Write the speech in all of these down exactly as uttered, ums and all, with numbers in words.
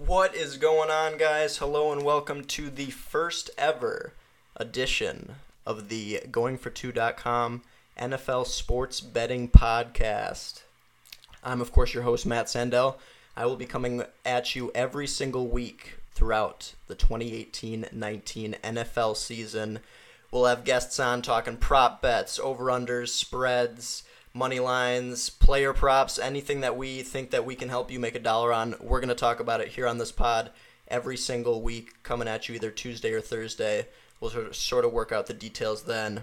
What is going on, guys? Hello and welcome to the first ever edition of the going for two dot com N F L Sports Betting Podcast. I'm, of course, your host, Matt Sandell. I will be coming at you every single week throughout the twenty eighteen nineteen N F L season. We'll have guests on talking prop bets, over-unders, spreads, money lines, player props, anything that we think that we can help you make a dollar on. We're going to talk about it here on this pod every single week, coming at you either Tuesday or Thursday. We'll sort of, sort of work out the details then.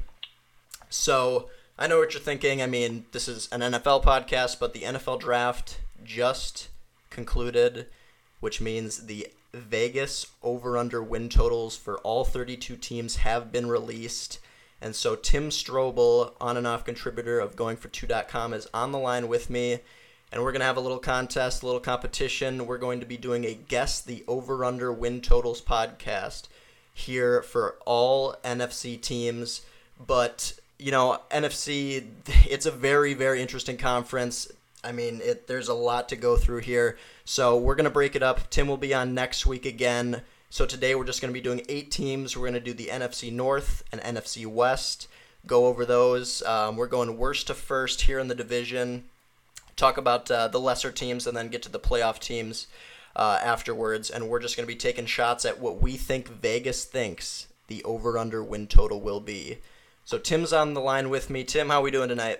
So I know what you're thinking. I mean, this is an N F L podcast, but the N F L draft just concluded, which means the Vegas over-under win totals for all thirty-two teams have been released. And so Tim Strobel, on and off contributor of going for two dot com, is on the line with me. And we're going to have a little contest, a little competition. We're going to be doing a Guess the Over-Under Win Totals podcast here for all N F C teams. But, you know, N F C, it's a very, very interesting conference. I mean, it, there's a lot to go through here. So we're going to break it up. Tim will be on next week again. So today we're just going to be doing eight teams. We're going to do the N F C North and N F C West, go over those. Um, we're going worst to first here in the division, talk about uh, the lesser teams, and then get to the playoff teams uh, afterwards. And we're just going to be taking shots at what we think Vegas thinks the over-under win total will be. So Tim's on the line with me. Tim, how are we doing tonight?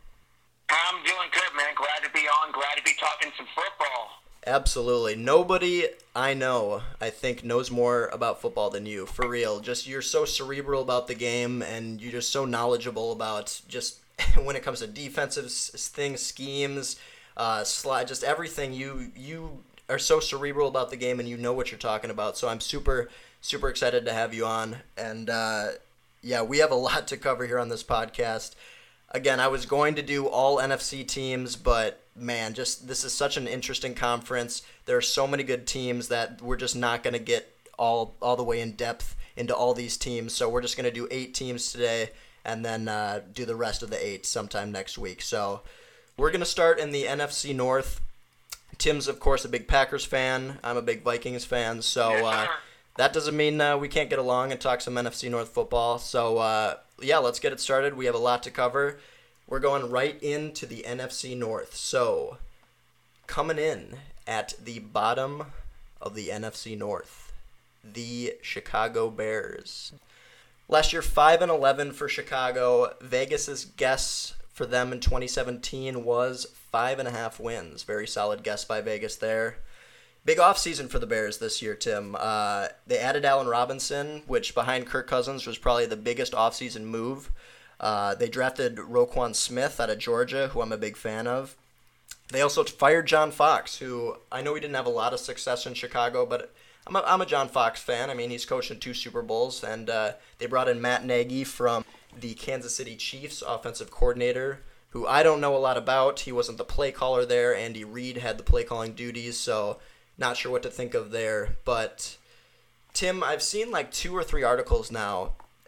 I'm doing good, man. Glad to be on. Glad to be talking some football. Absolutely. Nobody I know, I think, knows more about football than you, for real. Just you're so cerebral about the game, and you're just so knowledgeable about just when it comes to defensive things, schemes, uh, slide, just everything. You you are so cerebral about the game, and you know what you're talking about. So I'm super, super excited to have you on. And, uh, yeah, we have a lot to cover here on this podcast. Again, I was going to do all N F C teams, but man, just this is such an interesting conference. There are so many good teams that we're just not going to get all all the way in depth into all these teams. So we're just going to do eight teams today and then uh, do the rest of the eight sometime next week. So we're going to start in the N F C North. Tim's, of course, a big Packers fan. I'm a big Vikings fan. So uh, that doesn't mean uh, we can't get along and talk some N F C North football. So, uh, yeah, let's get it started. We have a lot to cover. We're going right into the N F C North. So, coming in at the bottom of the N F C North, the Chicago Bears. Last year, five and eleven for Chicago. Vegas's guess for them in twenty seventeen was five and a half wins. Very solid guess by Vegas there. Big offseason for the Bears this year, Tim. Uh, they added Allen Robinson, which behind Kirk Cousins was probably the biggest offseason move. Uh, they drafted Roquan Smith out of Georgia, who I'm a big fan of. They also fired John Fox, who I know he didn't have a lot of success in Chicago, but I'm a, I'm a John Fox fan. I mean, he's coached in two Super Bowls, and uh, they brought in Matt Nagy from the Kansas City Chiefs, offensive coordinator, who I don't know a lot about. He wasn't the play caller there. Andy Reid had the play calling duties, so not sure what to think of there. But, Tim, I've seen like two or three articles now,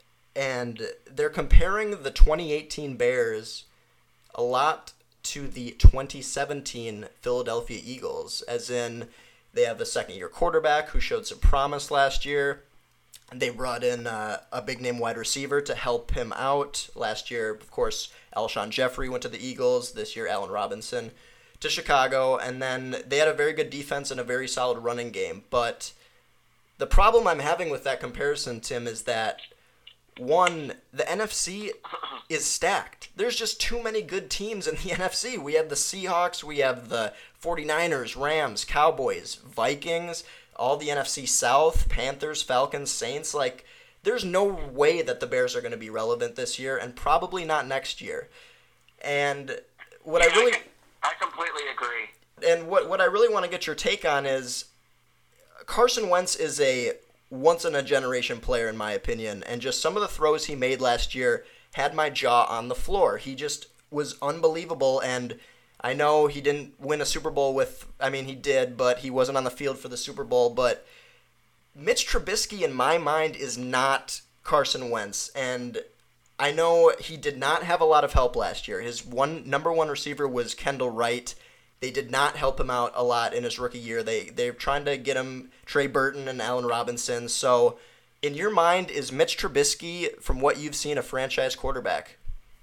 and they're comparing the twenty eighteen Bears a lot to the twenty seventeen Philadelphia Eagles, as in they have a second-year quarterback who showed some promise last year. They brought in uh, a big-name wide receiver to help him out. Last year, of course, Alshon Jeffrey went to the Eagles. This year, Allen Robinson to Chicago. And then they had a very good defense and a very solid running game. But the problem I'm having with that comparison, Tim, is that, one, the N F C is stacked. There's just too many good teams in the N F C. We have the Seahawks, we have the forty-niners, Rams, Cowboys, Vikings, all the N F C South, Panthers, Falcons, Saints. Like, there's no way that the Bears are going to be relevant this year, and probably not next year. And what yeah, I really... I, I completely agree. And what, what I really want to get your take on is Carson Wentz is a once-in-a-generation player, in my opinion, and just some of the throws he made last year had my jaw on the floor. He just was unbelievable, and I know he didn't win a Super Bowl with, I mean, he did, but he wasn't on the field for the Super Bowl, but Mitch Trubisky, in my mind, is not Carson Wentz, and I know he did not have a lot of help last year. His one number one receiver was Kendall Wright. They did not help him out a lot in his rookie year. They they're trying to get him Trey Burton and Allen Robinson. So, in your mind, is Mitch Trubisky, from what you've seen, a franchise quarterback?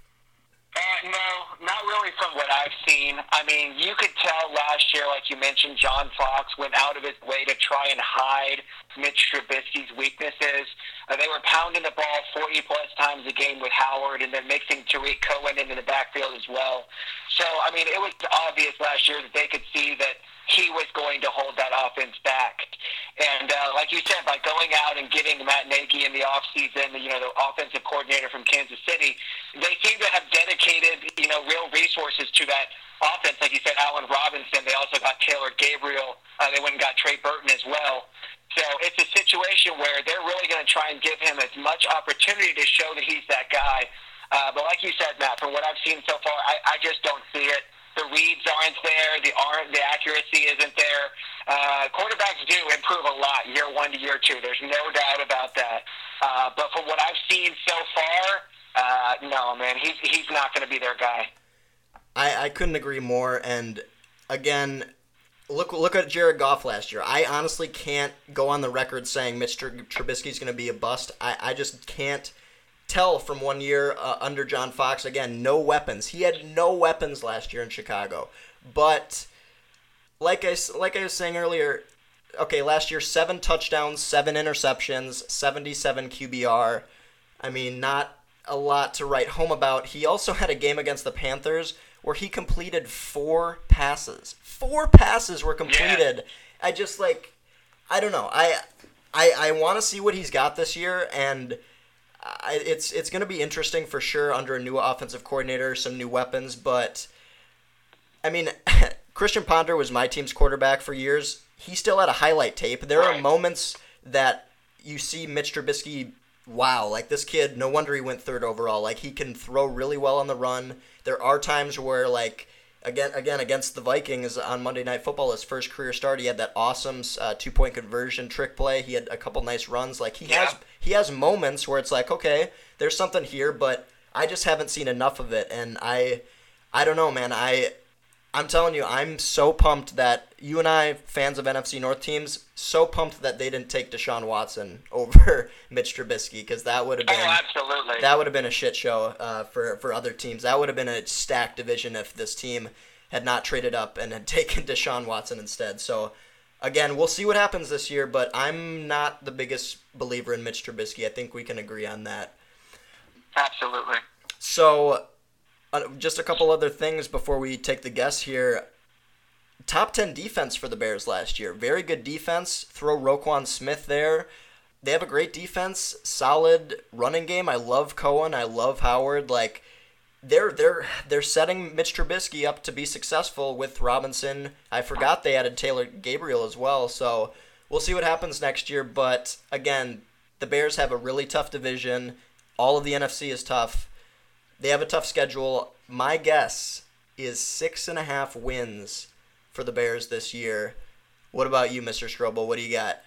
Uh, no, not really from what I've seen. I mean, you could tell last year, like you mentioned, John Fox went out of his way to try and hide Mitch Trubisky's weaknesses. Uh, they were pounding the ball forty-plus times a game with Howard and then mixing Tariq Cohen into the backfield as well. So, I mean, it was obvious last year that they could see that he was going to hold that offense back. And uh, like you said, by going out and getting Matt Nagy in the offseason, you know, the offensive coordinator from Kansas City, they seem to have dedicated, you know, real resources to that offense. Like you said, Allen Robinson. They also got Taylor Gabriel. Uh, they went and got Trey Burton as well. So it's a situation where they're really going to try and give him as much opportunity to show that he's that guy. Uh, but like you said, Matt, from what I've seen so far, I, I just don't see it. The reads aren't there. The aren't, the accuracy isn't there. Uh, quarterbacks do improve a lot year one to year two. There's no doubt about that. Uh, but from what I've seen so far, uh, no, man, he's he's not going to be their guy. I, I couldn't agree more. And again, look look at Jared Goff last year. I honestly can't go on the record saying Mitch Trubisky is going to be a bust. I, I just can't tell from one year uh, under John Fox. Again, no weapons. He had no weapons last year in Chicago. But like I, like I was saying earlier, okay, last year, seven touchdowns, seven interceptions, seventy-seven Q B R. I mean, not a lot to write home about. He also had a game against the Panthers where he completed four passes. Four passes were completed. Yeah. I just, like, I don't know. I, I, I want to see what he's got this year, and I, it's it's going to be interesting for sure under a new offensive coordinator, some new weapons. But, I mean, Christian Ponder was my team's quarterback for years. He still had a highlight tape. There are moments that you see Mitch Trubisky, wow, like this kid, no wonder he went third overall. Like, he can throw really well on the run. There are times where, like, again, again against the Vikings on Monday Night Football, his first career start, he had that awesome uh, two-point conversion trick play. He had a couple nice runs. Like, he yeah. has he has moments where it's like, okay, there's something here, but I just haven't seen enough of it. And I, I don't know, man. I, I'm telling you, I'm so pumped that you and I, fans of N F C North teams, so pumped that they didn't take Deshaun Watson over Mitch Trubisky, because that would have been oh, absolutely. that would have been a shit show uh, for for other teams. That would have been a stacked division if this team had not traded up and had taken Deshaun Watson instead. So, again, we'll see what happens this year, but I'm not the biggest believer in Mitch Trubisky. I think we can agree on that. Absolutely. So, uh, just a couple other things before we take the guess here. Top ten defense for the Bears last year. Very good defense. Throw Roquan Smith there. They have a great defense, solid running game. I love Cohen. I love Howard. Like, they're they're they're setting Mitch Trubisky up to be successful with Robinson. I forgot they added Taylor Gabriel as well. So we'll see what happens next year. But again, the Bears have a really tough division. All of the N F C is tough. They have a tough schedule. My guess is six and a half wins for the Bears this year. What about you, Mister Strobel? What do you got?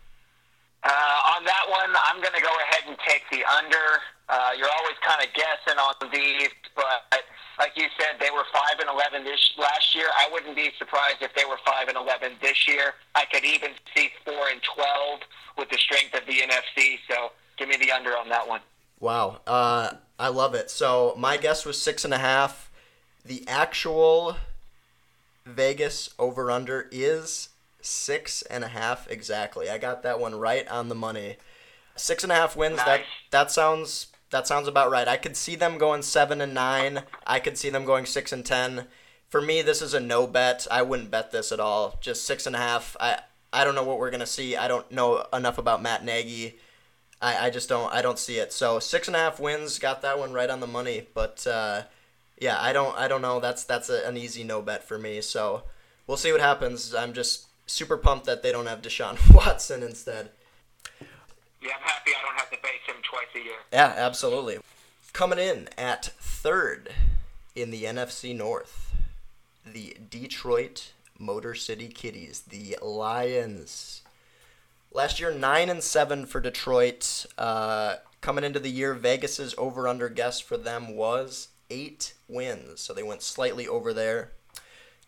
Uh, on that one, I'm going to go ahead and take the under. Uh, you're always kind of guessing on these, but like you said, they were five and eleven this last year. I wouldn't be surprised if they were five and eleven this year. I could even see four and twelve with the strength of the N F C. So give me the under on that one. Wow, uh, I love it. So my guess was six and a half. The actual Vegas over/under is six and a half exactly. I got that one right on the money. Six and a half wins. Nice. That that sounds that sounds about right. I could see them going seven and nine. I could see them going six and ten. For me, this is a no bet. I wouldn't bet this at all. Just six and a half. I I don't know what we're gonna see. I don't know enough about Matt Nagy. I, I just don't I don't see it. So six and a half wins. Got that one right on the money. But uh, yeah, I don't I don't know. That's that's a, an easy no bet for me. So we'll see what happens. I'm just super pumped that they don't have Deshaun Watson instead. Yeah, I'm happy I don't have to face him twice a year. Yeah, absolutely. Coming in at third in the N F C North, the Detroit Motor City Kitties, the Lions. Last year, nine and seven for Detroit. Uh, coming into the year, Vegas's over/under guess for them was eight wins, so they went slightly over there.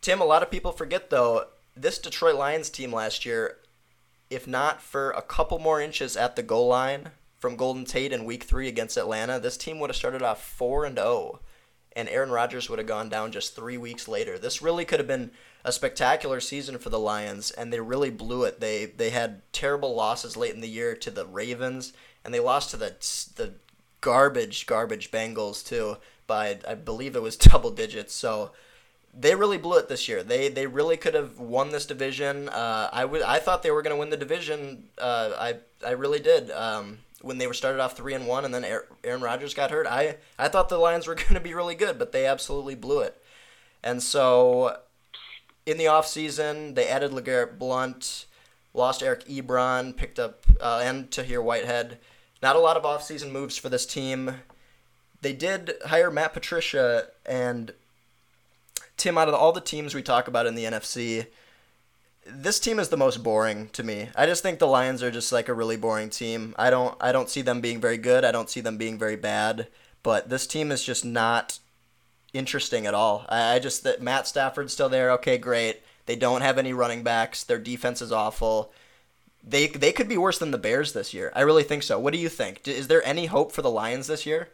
Tim, a lot of people forget, though, this Detroit Lions team last year, if not for a couple more inches at the goal line from Golden Tate in week three against Atlanta, this team would have started off four and oh, and Aaron Rodgers would have gone down just three weeks later. This really could have been a spectacular season for the Lions, and they really blew it. They they had terrible losses late in the year to the Ravens, and they lost to the the garbage, garbage Bengals, too, by, I believe it was double digits. So they really blew it this year. They they really could have won this division. Uh, I, w- I thought they were going to win the division. Uh, I I really did. Um, when they were started off three and one, and then Aaron Rodgers got hurt, I, I thought the Lions were going to be really good, but they absolutely blew it. And so in the offseason, they added LeGarrette Blount, lost Eric Ebron, picked up uh, and Tahir Whitehead. Not a lot of offseason moves for this team. They did hire Matt Patricia, and Tim, out of all the teams we talk about in the N F C, this team is the most boring to me. I just think the Lions are just like a really boring team. I don't I don't see them being very good. I don't see them being very bad. But this team is just not interesting at all. I, I just that Matt Stafford's still there. Okay, great. They don't have any running backs. Their defense is awful. They they could be worse than the Bears this year. I really think so. What do you think? Is there any hope for the Lions this year?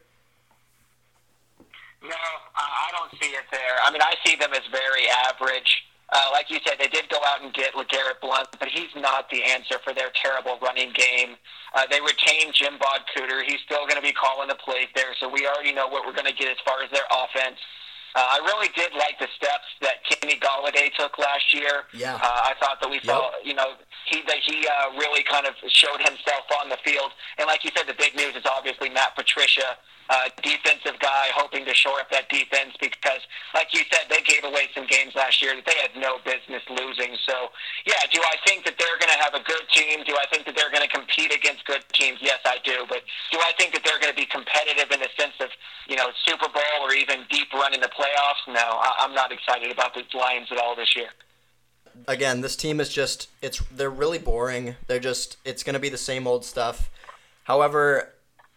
No, I don't see it there. I mean, I see them as very average. Uh, like you said, they did go out and get LeGarrette Blount, but he's not the answer for their terrible running game. Uh, they retained Jim Bob Cooter. He's still going to be calling the plays there, so we already know what we're going to get as far as their offense. Uh, I really did like the steps that Kenny Golladay took last year. Yeah. Uh, I thought that we saw, yep. you know, he that he uh, really kind of showed himself on the field. And like you said, the big news is obviously Matt Patricia, uh, defensive guy, hoping to shore up that defense because, like you said, they gave away some games last year that they had no business losing. So, yeah, do I think that they're going to have a good team? Do I think that they're going to compete against good teams? Yes, I do. But do I think that they're going to be competitive in the sense of, you know, Super Bowl or even deep run in the playoffs? No, I- I'm not excited about the Lions at all this year. Again, this team is just, it's they're really boring. They're just, it's going to be the same old stuff. However,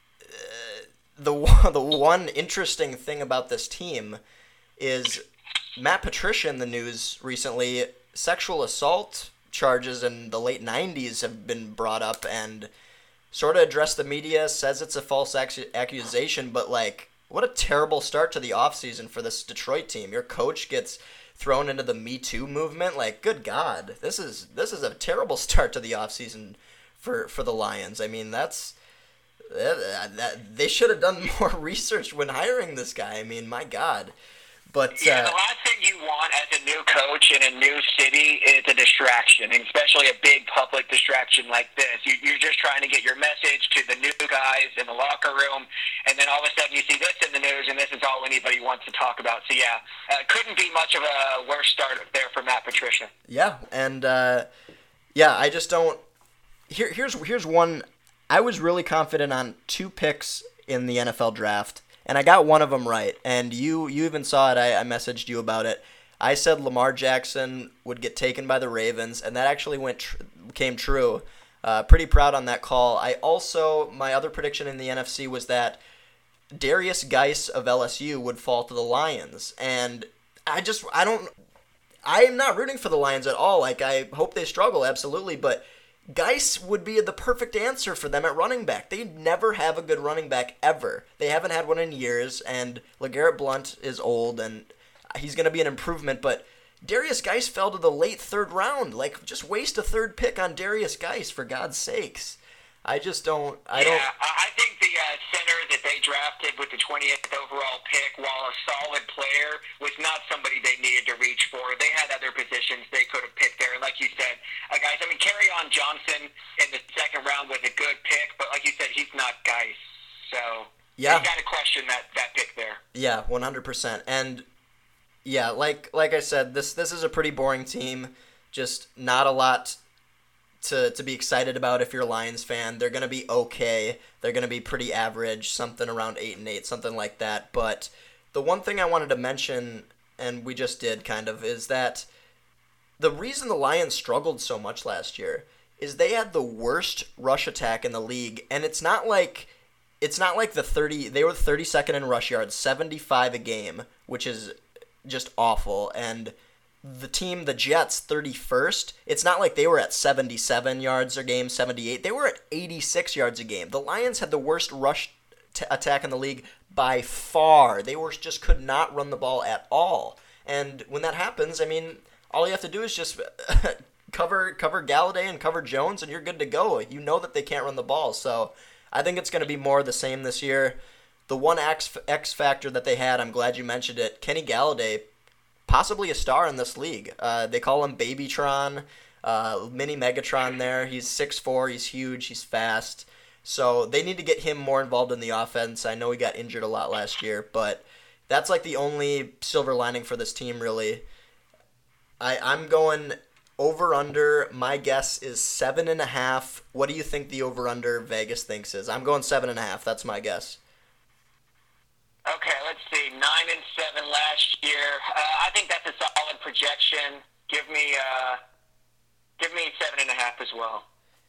uh, the the one interesting thing about this team is Matt Patricia in the news recently. Sexual assault charges in the late nineties have been brought up and sort of addressed the media, says it's a false ac- accusation, but like, what a terrible start to the offseason for this Detroit team. Your coach gets thrown into the Me Too movement. Like, good God, this is this is a terrible start to the offseason for, for the Lions. I mean, that's that, that they should have done more research when hiring this guy. I mean, my God. But yeah, uh, the last thing you want as a new coach in a new city is a distraction, and especially a big public distraction like this. You, you're just trying to get your message to the new guys in the locker room, and then all of a sudden you see this in the news, and this is all anybody wants to talk about. So, yeah, uh, couldn't be much of a worse start there for Matt Patricia. Yeah, and, uh, yeah, I just don't here, – here's, here's one – I was really confident on two picks in the N F L draft. And I got one of them right, and you you even saw it. I, I messaged you about it. I said Lamar Jackson would get taken by the Ravens, and that actually went tr- came true. Uh, pretty proud on that call. I also, my other prediction in the N F C was that Darius Geis of L S U would fall to the Lions, and I just, I don't, I am not rooting for the Lions at all. Like, I hope they struggle, absolutely, but Geis would be the perfect answer for them at running back. They never have a good running back ever. They haven't had one in years, and LeGarrette Blount is old, and he's going to be an improvement, but Darius Geis fell to the late third round. Like, just waste a third pick on Darius Geis, for God's sakes. I just don't, I don't... Yeah, I think the uh, center that they drafted with the twentieth overall pick, while a solid player, was not somebody they needed to reach for. They had other positions they could have picked there. And like you said, uh, guys, I mean, Kerryon Johnson in the second round was a good pick, but like you said, he's not Geis. So, yeah, you got to question that, that pick there. Yeah, one hundred percent. And, yeah, like like I said, this this is a pretty boring team. Just not a lot to to be excited about if you're a Lions fan. They're going to be okay. They're going to be pretty average, something around eight and eight, something like that. But the one thing I wanted to mention, and we just did kind of, is that the reason the Lions struggled so much last year is they had the worst rush attack in the league, and it's not like it's not like the thirty they were thirty-second in rush yards, seventy-five a game, which is just awful. And the team, the Jets, thirty-first. It's not like they were at seventy-seven yards a game, seventy-eight. They were at eighty-six yards a game. The Lions had the worst rush t- attack in the league by far. They were just could not run the ball at all. And when that happens, I mean, all you have to do is just cover cover Galladay and cover Jones, and you're good to go. You know that they can't run the ball. So I think it's going to be more the same this year. The one X, X factor that they had, I'm glad you mentioned it, Kenny Galladay, possibly a star in this league. Uh, they call him Babytron, uh, mini Megatron there. He's six foot four, he's huge, he's fast. So they need to get him more involved in the offense. I know he got injured a lot last year, but that's like the only silver lining for this team, really. I, I'm going over-under. My guess is seven and a half. What do you think the over-under Vegas thinks is? I'm going seven and a half. That's my guess. Okay, let's see. Nine and seven last year. Uh, I think that's a solid projection. Give me, uh, give me seven and a half as well.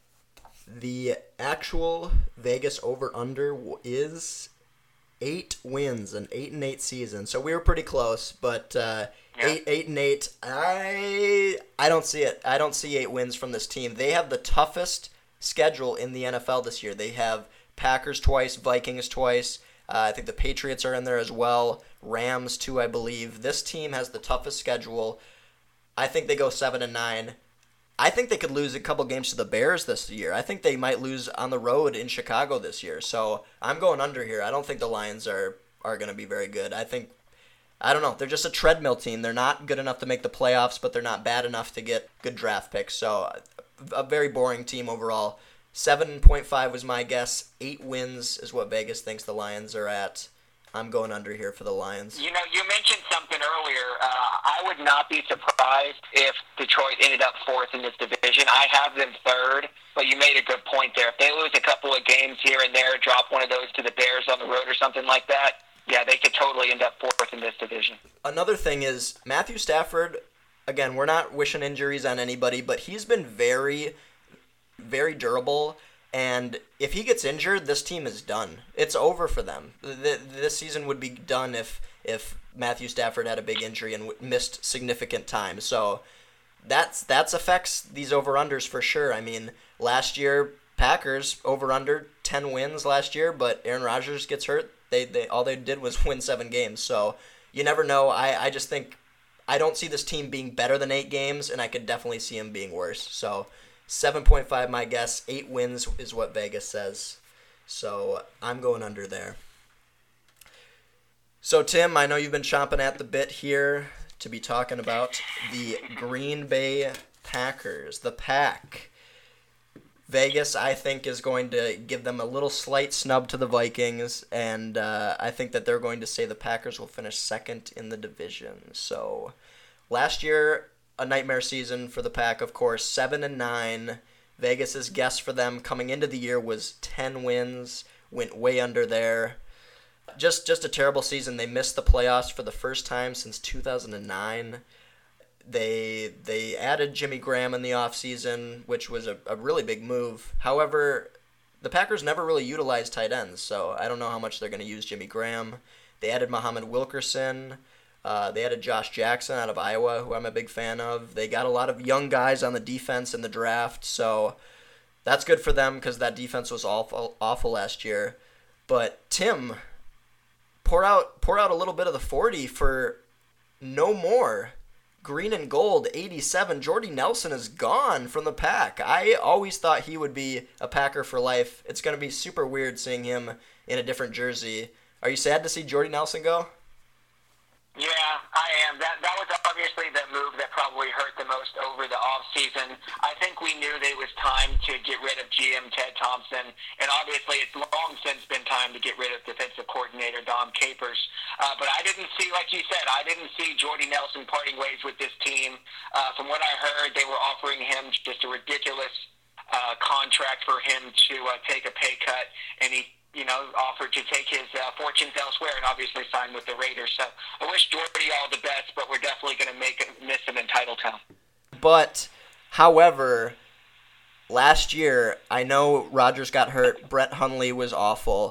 The actual Vegas over-under is eight wins, an eight and eight season. So we were pretty close, but uh, yeah. eight, eight and eight. I, I don't see it. I don't see eight wins from this team. They have the toughest schedule in the N F L this year. They have Packers twice, Vikings twice. Uh, I think the Patriots are in there as well. Rams too, I believe. This team has the toughest schedule. I think they go seven and nine. I think they could lose a couple games to the Bears this year. I think they might lose on the road in Chicago this year. So I'm going under here. I don't think the Lions are, are going to be very good. I think, I don't know, they're just a treadmill team. They're not good enough to make the playoffs, but they're not bad enough to get good draft picks. So a very boring team overall. seven point five was my guess. Eight wins is what Vegas thinks the Lions are at. I'm going under here for the Lions. You know, you mentioned something earlier. Uh, I would not be surprised if Detroit ended up fourth in this division. I have them third, but you made a good point there. If they lose a couple of games here and there, drop one of those to the Bears on the road or something like that, yeah, they could totally end up fourth in this division. Another thing is Matthew Stafford, again, we're not wishing injuries on anybody, but he's been very, very durable. And if he gets injured, this team is done. It's over for them. This season would be done if if Matthew Stafford had a big injury and missed significant time. So that's that's affects these over-unders for sure. I mean, last year, Packers over-under ten wins last year, but Aaron Rodgers gets hurt. They they all they did was win seven games. So you never know. I, I just think I don't see this team being better than eight games, and I could definitely see them being worse. So seven point five, my guess. Eight wins is what Vegas says. So I'm going under there. So, Tim, I know you've been chomping at the bit here to be talking about the Green Bay Packers, the Pack. Vegas, I think, is going to give them a little slight snub to the Vikings, and uh, I think that they're going to say the Packers will finish second in the division. So, last year, a nightmare season for the Pack, of course, seven and nine. Vegas's guess for them coming into the year was ten wins, went way under there. Just just a terrible season. They missed the playoffs for the first time since two thousand nine. They they added Jimmy Graham in the offseason, which was a, a really big move. However, the Packers never really utilized tight ends, so I don't know how much they're going to use Jimmy Graham. They added Muhammad Wilkerson. Uh, they added Josh Jackson out of Iowa, who I'm a big fan of. They got a lot of young guys on the defense in the draft, so that's good for them because that defense was awful awful last year. But Tim, pour out pour out a little bit of the forty for no more. Green and gold, eighty-seven. Jordy Nelson is gone from the Pack. I always thought he would be a Packer for life. It's going to be super weird seeing him in a different jersey. Are you sad to see Jordy Nelson go? Yeah, I am. That that was obviously the move that probably hurt the most over the offseason. I think we knew that it was time to get rid of G M Ted Thompson, and obviously it's long since been time to get rid of defensive coordinator Dom Capers. Uh, but I didn't see, like you said, I didn't see Jordy Nelson parting ways with this team. Uh, from what I heard, they were offering him just a ridiculous uh, contract for him to uh, take a pay cut, and he you know, offered to take his uh, fortunes elsewhere and obviously sign with the Raiders. So I wish Jordy all the best, but we're definitely going to make it, miss him in Titletown. But, however, last year, I know Rodgers got hurt. Brett Hundley was awful.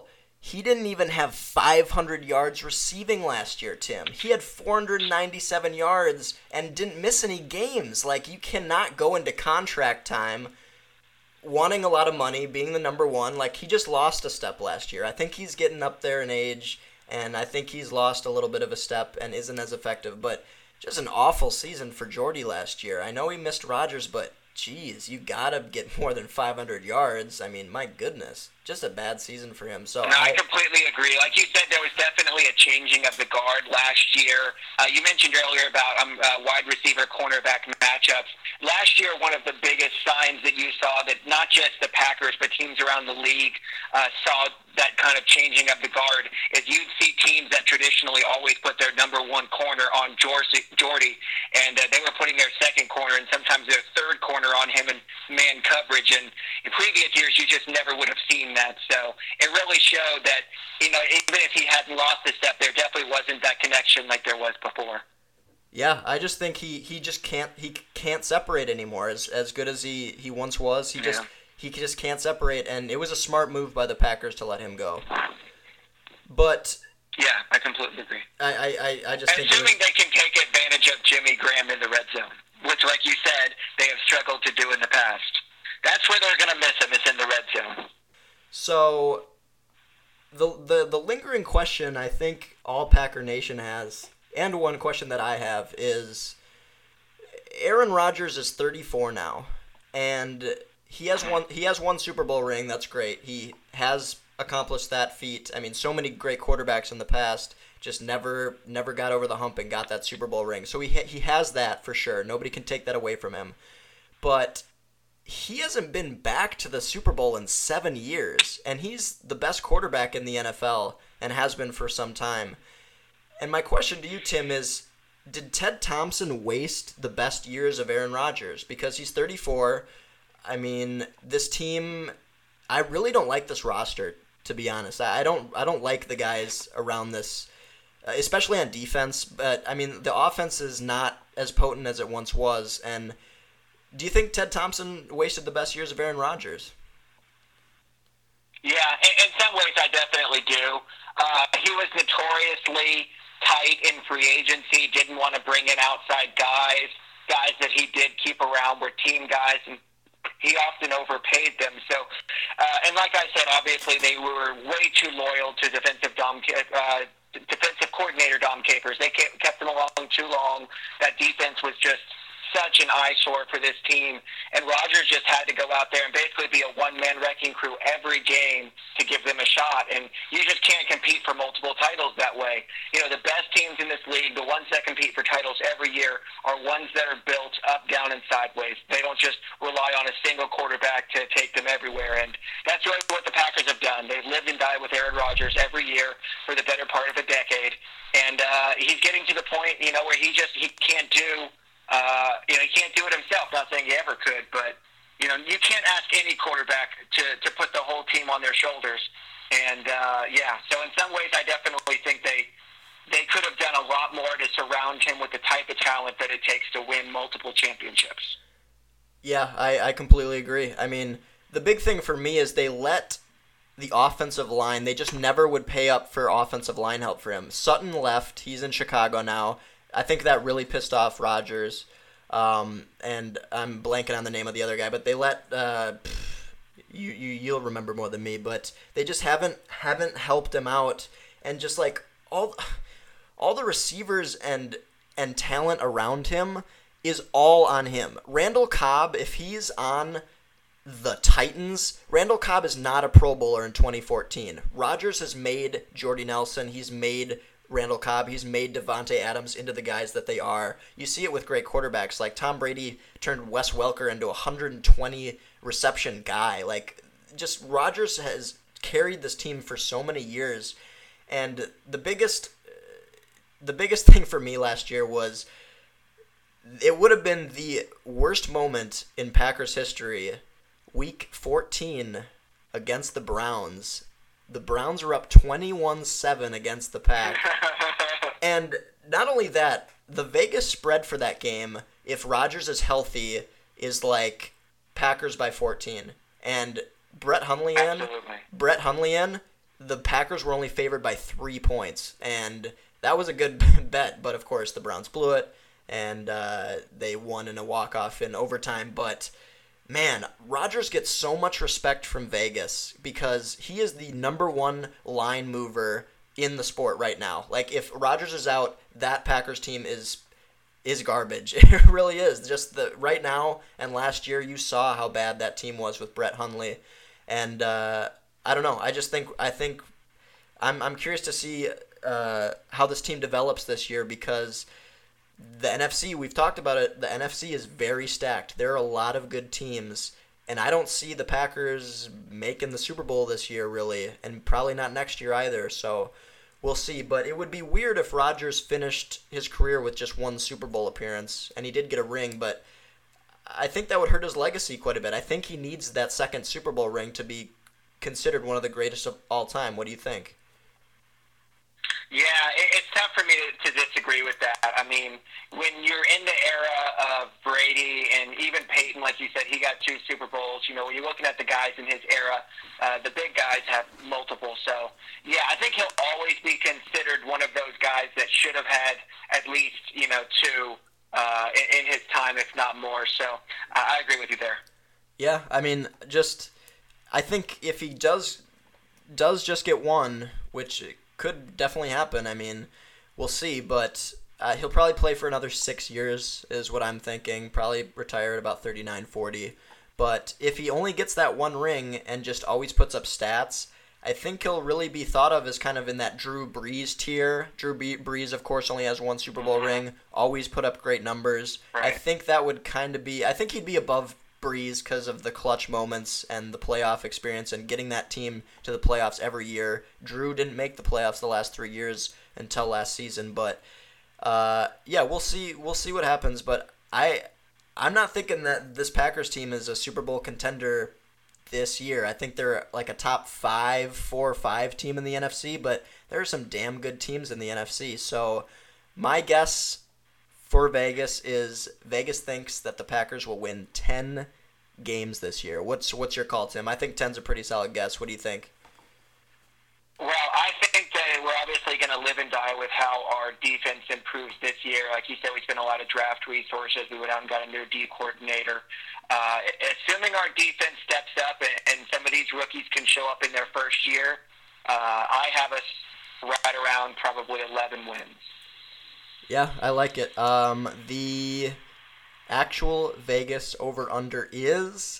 he didn't even have five hundred yards receiving last year, Tim. He had four hundred ninety-seven yards and didn't miss any games. Like, you cannot go into contract time wanting a lot of money, being the number one. Like, he just lost a step last year. I think he's getting up there in age, and I think he's lost a little bit of a step and isn't as effective. But just an awful season for Jordy last year. I know he missed Rodgers, but geez, you gotta get more than five hundred yards. I mean, my goodness, just a bad season for him. So no, I, I completely agree. Like you said, there was definitely a changing of the guard last year. Uh, you mentioned earlier about um, uh, wide receiver cornerback matchups. Last year, one of the biggest signs that you saw that not just the Packers but teams around the league uh, saw that kind of changing of the guard is you'd see teams that traditionally always put their number one corner on Jordy, and uh, they were putting their second corner and sometimes their third corner on him in man coverage. And in previous years, you just never would have seen that. So it really showed that, you know, even if he hadn't lost a step, there definitely wasn't that connection like there was before. Yeah, I just think he, he just can't he can't separate anymore. As as good as he, he once was, he just. Yeah. He just can't separate, and it was a smart move by the Packers to let him go. But yeah, I completely agree. I I, I just and think assuming was, they can take advantage of Jimmy Graham in the red zone, which, like you said, they have struggled to do in the past. That's where they're going to miss him, is in the red zone. So the the the lingering question I think all Packer Nation has, and one question that I have, is Aaron Rodgers is thirty-four now, and He has one. He has one Super Bowl ring. That's great. He has accomplished that feat. I mean, so many great quarterbacks in the past just never, never got over the hump and got that Super Bowl ring. So he he has that for sure. Nobody can take that away from him. But he hasn't been back to the Super Bowl in seven years, and he's the best quarterback in the N F L and has been for some time. And my question to you, Tim, is: did Ted Thompson waste the best years of Aaron Rodgers? Because he's thirty-four. I mean, this team, I really don't like this roster, to be honest. I don't I don't like the guys around this, especially on defense. But, I mean, the offense is not as potent as it once was. And do you think Ted Thompson wasted the best years of Aaron Rodgers? Yeah, in, in some ways I definitely do. Uh, he was notoriously tight in free agency, didn't want to bring in outside guys. Guys that he did keep around were team guys, and he often overpaid them. So, uh, and like I said, obviously they were way too loyal to defensive Dom, uh, defensive coordinator Dom Capers. They kept, kept him along too long. That defense was just such an eyesore for this team, and Rodgers just had to go out there and basically be a one-man wrecking crew every game to give them a shot, and you just can't compete for multiple titles that way. You know, the best teams in this league, the ones that compete for titles every year, are ones that are built up, down, and sideways. They don't just rely on a single quarterback to take them everywhere, and that's really what the Packers have done. They've lived and died with Aaron Rodgers every year for the better part of a decade, and uh, he's getting to the point, you know, where he just he can't do Uh, you know, he can't do it himself. Not saying he ever could, but you know, you can't ask any quarterback to, to put the whole team on their shoulders. And uh, yeah, so in some ways, I definitely think they they could have done a lot more to surround him with the type of talent that it takes to win multiple championships. Yeah, I, I completely agree. I mean, the big thing for me is they let the offensive line. They just never would pay up for offensive line help for him. Sutton left. He's in Chicago now. I think that really pissed off Rodgers, um, and I'm blanking on the name of the other guy. But they let uh, you you you'll remember more than me. But they just haven't haven't helped him out, and just like all all the receivers and and talent around him is all on him. Randall Cobb, if he's on the Titans, Randall Cobb is not a Pro Bowler in twenty fourteen. Rodgers has made Jordy Nelson. He's made Randall Cobb. He's made Devontae Adams into the guys that they are. You see it with great quarterbacks. Like Tom Brady turned Wes Welker into a one hundred twenty reception guy. Like, just Rodgers has carried this team for so many years. And the biggest the biggest thing for me last year was it would have been the worst moment in Packers history. Week fourteen against the Browns. The Browns were up twenty-one seven against the Pack. And not only that, the Vegas spread for that game, if Rodgers is healthy, is like Packers by fourteen. And Brett Hundleyan, Brett Hundleyan, the Packers were only favored by three points, and that was a good bet. But of course, the Browns blew it, and uh, they won in a walk-off in overtime. But man, Rodgers gets so much respect from Vegas because he is the number one line mover in the sport right now. Like, if Rodgers is out, that Packers team is is garbage. It really is. Just the right now and last year, you saw how bad that team was with Brett Hundley, and uh, I don't know. I just think I think I'm I'm curious to see uh, how this team develops this year because the N F C, we've talked about it. The N F C is very stacked. There are a lot of good teams, and I don't see the Packers making the Super Bowl this year really, and probably not next year either. So. We'll see, but it would be weird if Rodgers finished his career with just one Super Bowl appearance, and he did get a ring, but I think that would hurt his legacy quite a bit. I think he needs that second Super Bowl ring to be considered one of the greatest of all time. What do you think? Yeah, it's tough for me to, to disagree with that. I mean, when you're in the era of Brady and even Peyton, like you said, he got two Super Bowls. You know, when you're looking at the guys in his era, uh, the big guys have multiple. So, yeah, I think he'll always be considered one of those guys that should have had at least, you know, two uh, in, in his time, if not more. So I, I agree with you there. Yeah, I mean, just I think if he does does just get one, which could definitely happen. I mean, we'll see, but uh, he'll probably play for another six years is what I'm thinking. Probably retire at about thirty-nine, forty. But if he only gets that one ring and just always puts up stats, I think he'll really be thought of as kind of in that Drew Brees tier. Drew Brees, of course, only has one Super Bowl ring, always put up great numbers. Right. I think that would kind of be – I think he'd be above Brees because of the clutch moments and the playoff experience and getting that team to the playoffs every year. Drew didn't make the playoffs the last three years until last season, but uh, yeah, we'll see. We'll see what happens. But I, I'm not thinking that this Packers team is a Super Bowl contender this year. I think they're like a top five, four or five team in the N F C, but there are some damn good teams in the N F C. So my guess for Vegas is Vegas thinks that the Packers will win ten games this year. What's what's your call, Tim? I think ten's a pretty solid guess. What do you think? Well, I think that we're obviously going to live and die with how our defense improves this year. Like you said, we spent a lot of draft resources. We went out and got a new D coordinator. Uh, assuming our defense steps up and, and some of these rookies can show up in their first year, uh, I have us right around probably eleven wins. Yeah, I like it. Um, the actual Vegas over-under is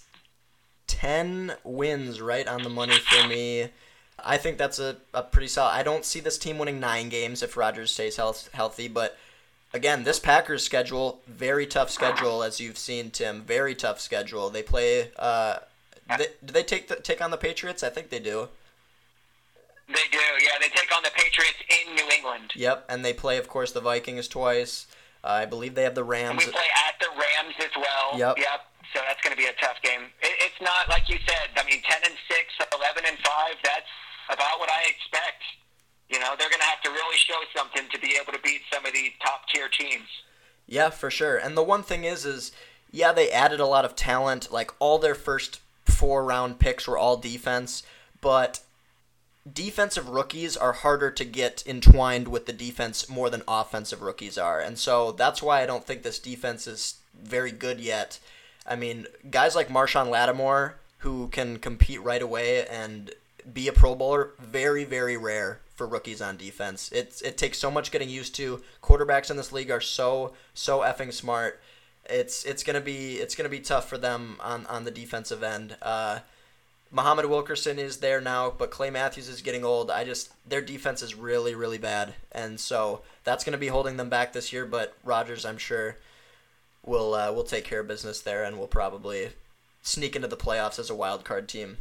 ten wins, right on the money for me. I think that's a, a pretty solid. I don't see this team winning nine games if Rodgers stays health, healthy, but again, this Packers schedule, very tough schedule, as you've seen, Tim. Very tough schedule. They play. Uh, they, do they take the, take on the Patriots? I think they do. They do, yeah. They take on the Patriots in New England. Yep, and they play, of course, the Vikings twice. Uh, I believe they have the Rams. And we play at the Rams as well. Yep. Yep. So that's going to be a tough game. It, it's not like you said. I mean, ten and six, eleven and five. That's about what I expect. You know, they're going to have to really show something to be able to beat some of these top tier teams. Yeah, for sure. And the one thing is, is yeah, they added a lot of talent. Like all their first four round picks were all defense, but defensive rookies are harder to get entwined with the defense more than offensive rookies are. And so that's why I don't think this defense is very good yet. I mean, guys like Marshawn Lattimore, who can compete right away and be a Pro Bowler, very, very rare for rookies on defense. It's it takes so much getting used to. Quarterbacks in this league are so, so effing smart. It's it's gonna be it's gonna be tough for them on, on the defensive end. Uh, Muhammad Wilkerson is there now, but Clay Matthews is getting old. I just their defense is really, really bad, and so that's going to be holding them back this year. But Rodgers, I'm sure, will uh, will take care of business there, and will probably sneak into the playoffs as a wild card team.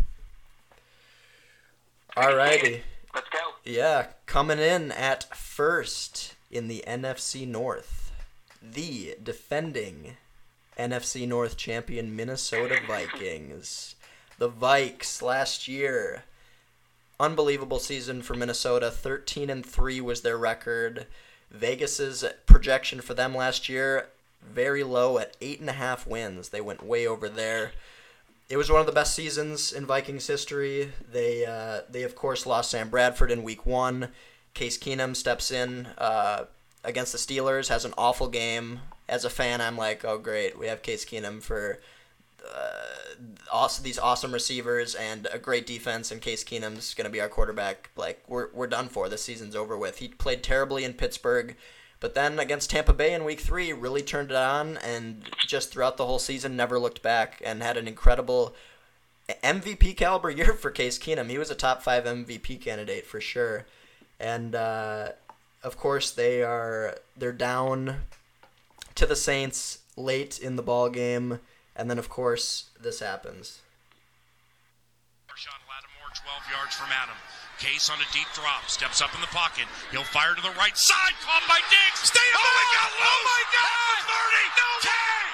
Alrighty, let's go. Yeah, coming in at first in the N F C North, the defending N F C North champion Minnesota Vikings. The Vikes last year, unbelievable season for Minnesota. thirteen and three was their record. Vegas's projection for them last year, very low at eight and a half wins. They went way over there. it was one of the best seasons in Vikings history. They, uh, they of course, lost Sam Bradford in week one. Case Keenum steps in uh, against the Steelers, has an awful game. As a fan, I'm like, oh, great, we have Case Keenum for uh, awesome, these awesome receivers and a great defense, and Case Keenum's going to be our quarterback. Like, we're we're done for. This season's over with. He played terribly in Pittsburgh, but then against Tampa Bay in week three, really turned it on, and just throughout the whole season never looked back and had an incredible M V P caliber year for Case Keenum. He was a top five M V P candidate for sure. And, uh, of course, they are they're down to the Saints late in the ball game, and then, of course, this happens. Marshawn Lattimore, twelve yards from Adam. Case on a deep drop, steps up in the pocket. He'll fire to the right side, caught by Diggs. Stay up! Oh, my God! Oh, my God! thirty! No! ten!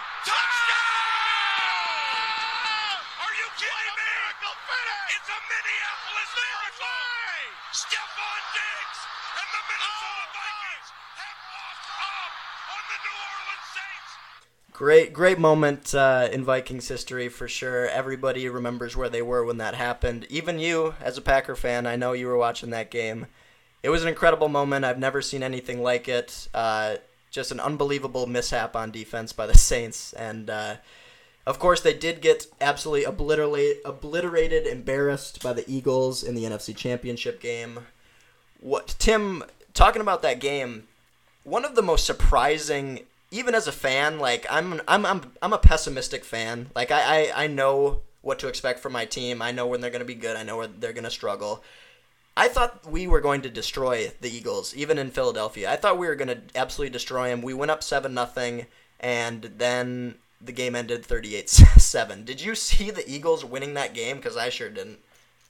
Touchdown! Are you kidding me? It's a Minneapolis miracle! Stephon Diggs and the Minnesota Vikings have walked up on the New Orleans Saints. Great, great moment uh, in Vikings history for sure. Everybody remembers where they were when that happened. Even you, as a Packer fan, I know you were watching that game. It was an incredible moment. I've never seen anything like it. Uh, just an unbelievable mishap on defense by the Saints. And, uh, of course, they did get absolutely obliterate, obliterated, embarrassed by the Eagles in the N F C Championship game. What Tim, talking about that game, one of the most surprising, even as a fan, like I'm I'm I'm I'm a pessimistic fan. Like I, I, I know what to expect from my team. I know when they're gonna be good, I know when they're gonna struggle. I thought we were going to destroy the Eagles, even in Philadelphia. I thought we were gonna absolutely destroy them. We went up seven nothing, and then the game ended thirty-eight seven. Did you see the Eagles winning that game? Because I sure didn't.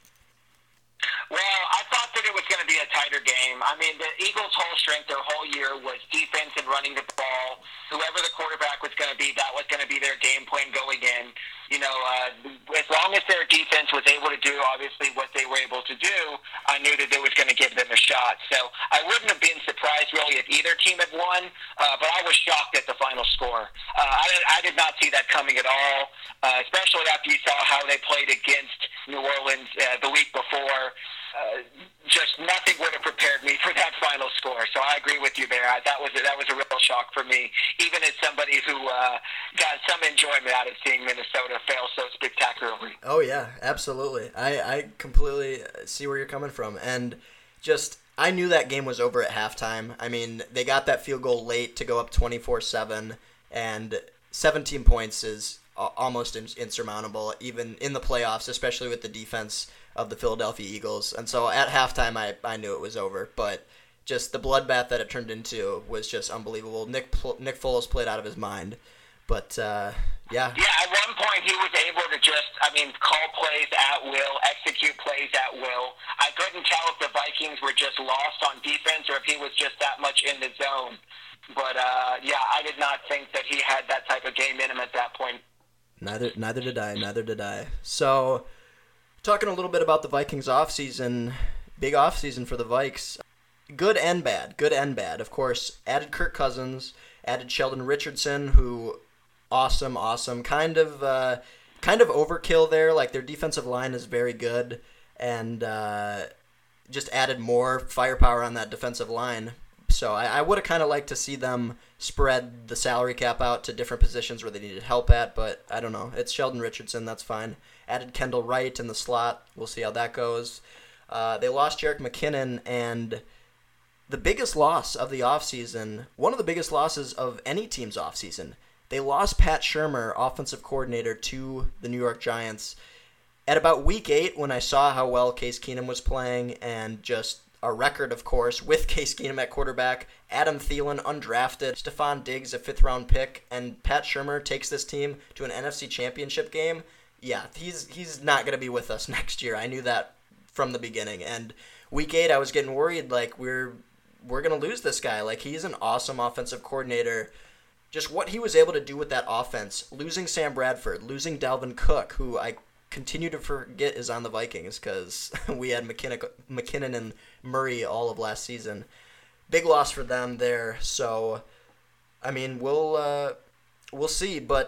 Well, I thought that it was going to be a tighter game. I mean, the Eagles' whole strength their whole year was defense and running the ball. Whoever the quarterback was going to be, that was going to be their game plan going in. You know, uh, as long as their defense was able to do, obviously, what they were able to do, I knew that it was going to give them a shot. So I wouldn't have been surprised, really, if either team had won, uh, but I was shocked at the final score. Uh, I, I did not see that coming at all, uh, especially after you saw how they played against New Orleans uh, the week before. Uh, just nothing would have prepared me for that final score. So I agree with you there. I, that was a, that was a real shock for me, even as somebody who uh, got some enjoyment out of seeing Minnesota fail so spectacularly. Oh yeah, absolutely. I, I completely see where you're coming from, and just I knew that game was over at halftime. I mean, they got that field goal late to go up twenty-four seven, and seventeen points is almost insurmountable, even in the playoffs, especially with the defense of the Philadelphia Eagles. And so at halftime, I, I knew it was over. But just the bloodbath that it turned into was just unbelievable. Nick Nick Foles played out of his mind. But, uh, yeah. Yeah, at one point he was able to just, I mean, call plays at will, execute plays at will. I couldn't tell if the Vikings were just lost on defense or if he was just that much in the zone. But, uh, yeah, I did not think that he had that type of game in him at that point. Neither, neither did I. Neither did I. So, talking a little bit about the Vikings offseason, big offseason for the Vikes. Good and bad. Good and bad. Of course, added Kirk Cousins, added Sheldon Richardson, who, awesome, awesome. Kind of uh, kind of overkill there. Like, their defensive line is very good, and uh, just added more firepower on that defensive line. So I, I would have kind of liked to see them spread the salary cap out to different positions where they needed help at, but I don't know. It's Sheldon Richardson, that's fine. Added Kendall Wright in the slot. We'll see how that goes. Uh, they lost Jerick McKinnon, and the biggest loss of the offseason, one of the biggest losses of any team's offseason, they lost Pat Shurmur, offensive coordinator, to the New York Giants. At about week eight, when I saw how well Case Keenum was playing and just a record, of course, with Case Keenum at quarterback, Adam Thielen undrafted, Stephon Diggs a fifth-round pick, and Pat Shurmur takes this team to an N F C Championship game. Yeah, he's he's not going to be with us next year. I knew that from the beginning. And week eight, I was getting worried, like, we're we're going to lose this guy. Like, he's an awesome offensive coordinator. Just what he was able to do with that offense, losing Sam Bradford, losing Dalvin Cook, who I continue to forget is on the Vikings because we had McKinnon, McKinnon and Murray all of last season. Big loss for them there. So, I mean, we'll uh, we'll see. But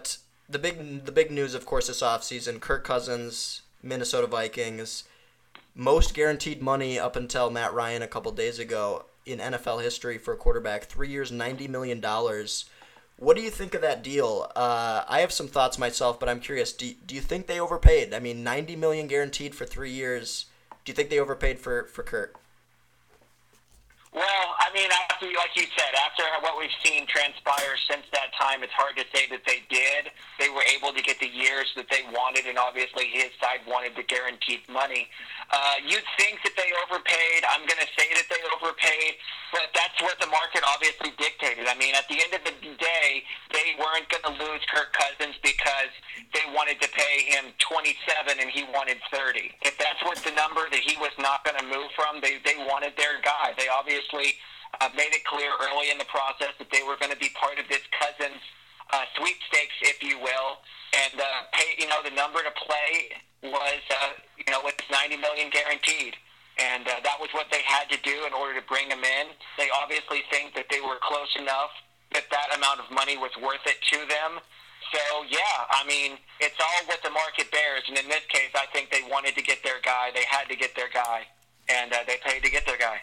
the big the big news, of course, this offseason, Kirk Cousins, Minnesota Vikings, most guaranteed money up until Matt Ryan a couple days ago in N F L history for a quarterback, three years, ninety million dollars. What do you think of that deal? Uh, I have some thoughts myself, but I'm curious. Do, do you think they overpaid? I mean, ninety million dollars guaranteed for three years. Do you think they overpaid for, for Kirk? Well, I mean, after, like you said, after what we've seen transpire since that time, it's hard to say that they did. They were able to get the years that they wanted, and obviously his side wanted the guaranteed money. Uh, you'd think that they overpaid. I'm going to say that they overpaid, but that's what the market obviously dictated. I mean, at the end of the day, they weren't going to lose Kirk Cousins because they wanted to pay him twenty-seven and he wanted thirty. If that's what the number that he was not going to move from, they, they wanted their guy. They obviously uh, made it clear early in the process that they were going to be part of this Cousins uh, sweepstakes, if you will, and uh, pay. You know, the number to play was, uh, you know, it's ninety million dollars guaranteed. And uh, that was what they had to do in order to bring him in. They obviously think that they were close enough that that amount of money was worth it to them. So, yeah, I mean, it's all what the market bears. And in this case, I think they wanted to get their guy. They had to get their guy. And uh, they paid to get their guy.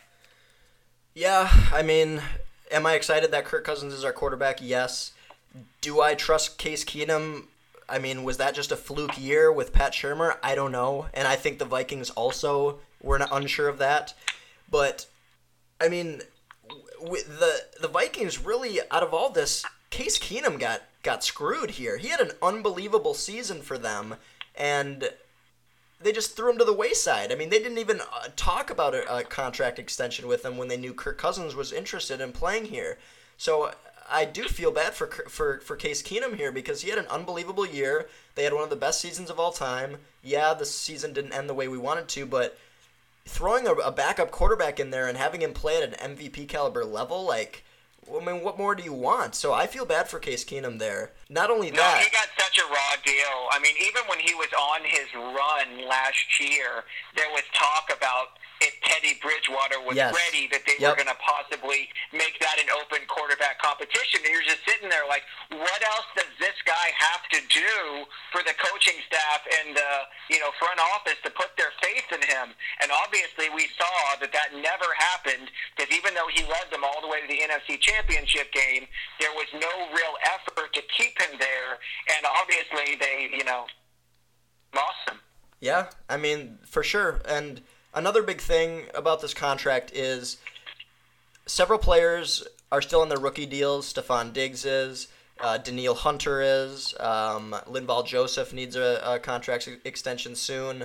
Yeah, I mean, am I excited that Kirk Cousins is our quarterback? Yes. Do I trust Case Keenum? I mean, was that just a fluke year with Pat Shurmur? I don't know. And I think the Vikings also were not unsure of that. But, I mean, w- the the Vikings really, out of all this, Case Keenum got, got screwed here. He had an unbelievable season for them, and they just threw him to the wayside. I mean, they didn't even uh, talk about a, a contract extension with him when they knew Kirk Cousins was interested in playing here. So I do feel bad for for for Case Keenum here because he had an unbelievable year. They had one of the best seasons of all time. Yeah, the season didn't end the way we wanted to, but throwing a, a backup quarterback in there and having him play at an M V P caliber level, like, I mean, what more do you want? So I feel bad for Case Keenum there. Not only no, that, he got such a raw deal. I mean, even when he was on his run last year, there was talk about if Teddy Bridgewater was yes. ready, that they yep. were going to possibly make that an open quarterback competition. And you're just sitting there like, what else does this guy have to do for the coaching staff and the you know front office to put their faith in him? And obviously, we saw that that never happened because even though he led them all the way to the N F C Championship game, there was no real effort to keep him there. And obviously, they you know lost him. Yeah, I mean, for sure. And another big thing about this contract is several players are still on their rookie deals. Stephon Diggs is, uh, Danielle Hunter is, um, Linval Joseph needs a, a contract extension soon.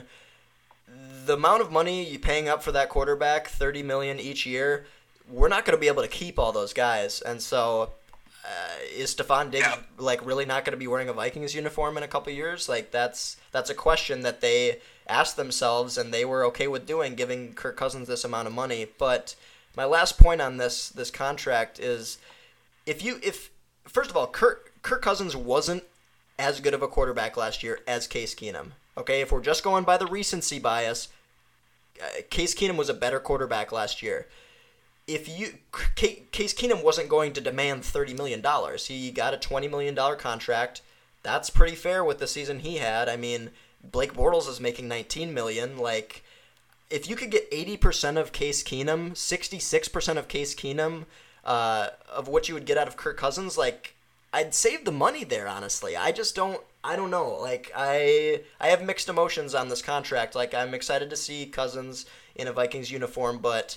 The amount of money you're paying up for that quarterback, thirty million dollars each year, we're not going to be able to keep all those guys. And so uh, is Stephon Diggs yeah. like really not going to be wearing a Vikings uniform in a couple years? Like that's that's a question that they asked themselves, and they were okay with doing, giving Kirk Cousins this amount of money. But my last point on this this contract is, if you if first of all, Kirk Kirk Cousins wasn't as good of a quarterback last year as Case Keenum. Okay, if we're just going by the recency bias, uh, Case Keenum was a better quarterback last year. If you Case Keenum wasn't going to demand thirty million dollars. He got a twenty million dollars contract. That's pretty fair with the season he had. I mean, Blake Bortles is making nineteen million dollars. Like, if you could get eighty percent of Case Keenum, sixty-six percent of Case Keenum, uh, of what you would get out of Kirk Cousins, like, I'd save the money there, honestly. I just don't, I don't know. Like, I I have mixed emotions on this contract. Like, I'm excited to see Cousins in a Vikings uniform, but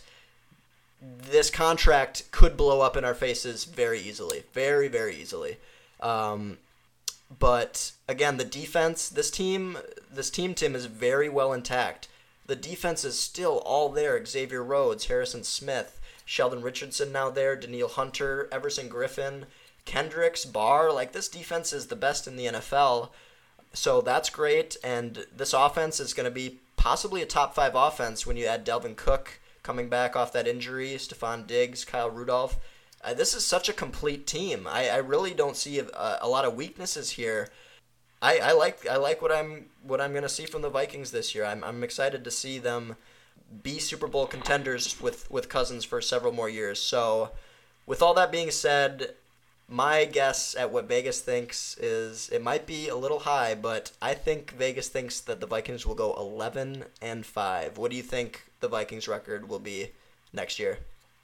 this contract could blow up in our faces very easily. Very, very easily. Um, but, again, the defense, this team, this team, Tim, is very well intact. The defense is still all there. Xavier Rhodes, Harrison Smith, Sheldon Richardson now there, Danielle Hunter, Everson Griffin, Kendricks, Barr. Like, this defense is the best in the N F L. So that's great. And this offense is going to be possibly a top five offense when you add Delvin Cook coming back off that injury, Stephon Diggs, Kyle Rudolph. Uh, this is such a complete team. I, I really don't see a, a lot of weaknesses here. I, I like I like what I'm what I'm gonna see from the Vikings this year. I'm I'm excited to see them be Super Bowl contenders with, with Cousins for several more years. So, with all that being said, my guess at what Vegas thinks is it might be a little high, but I think Vegas thinks that the Vikings will go eleven and five. What do you think the Vikings record will be next year?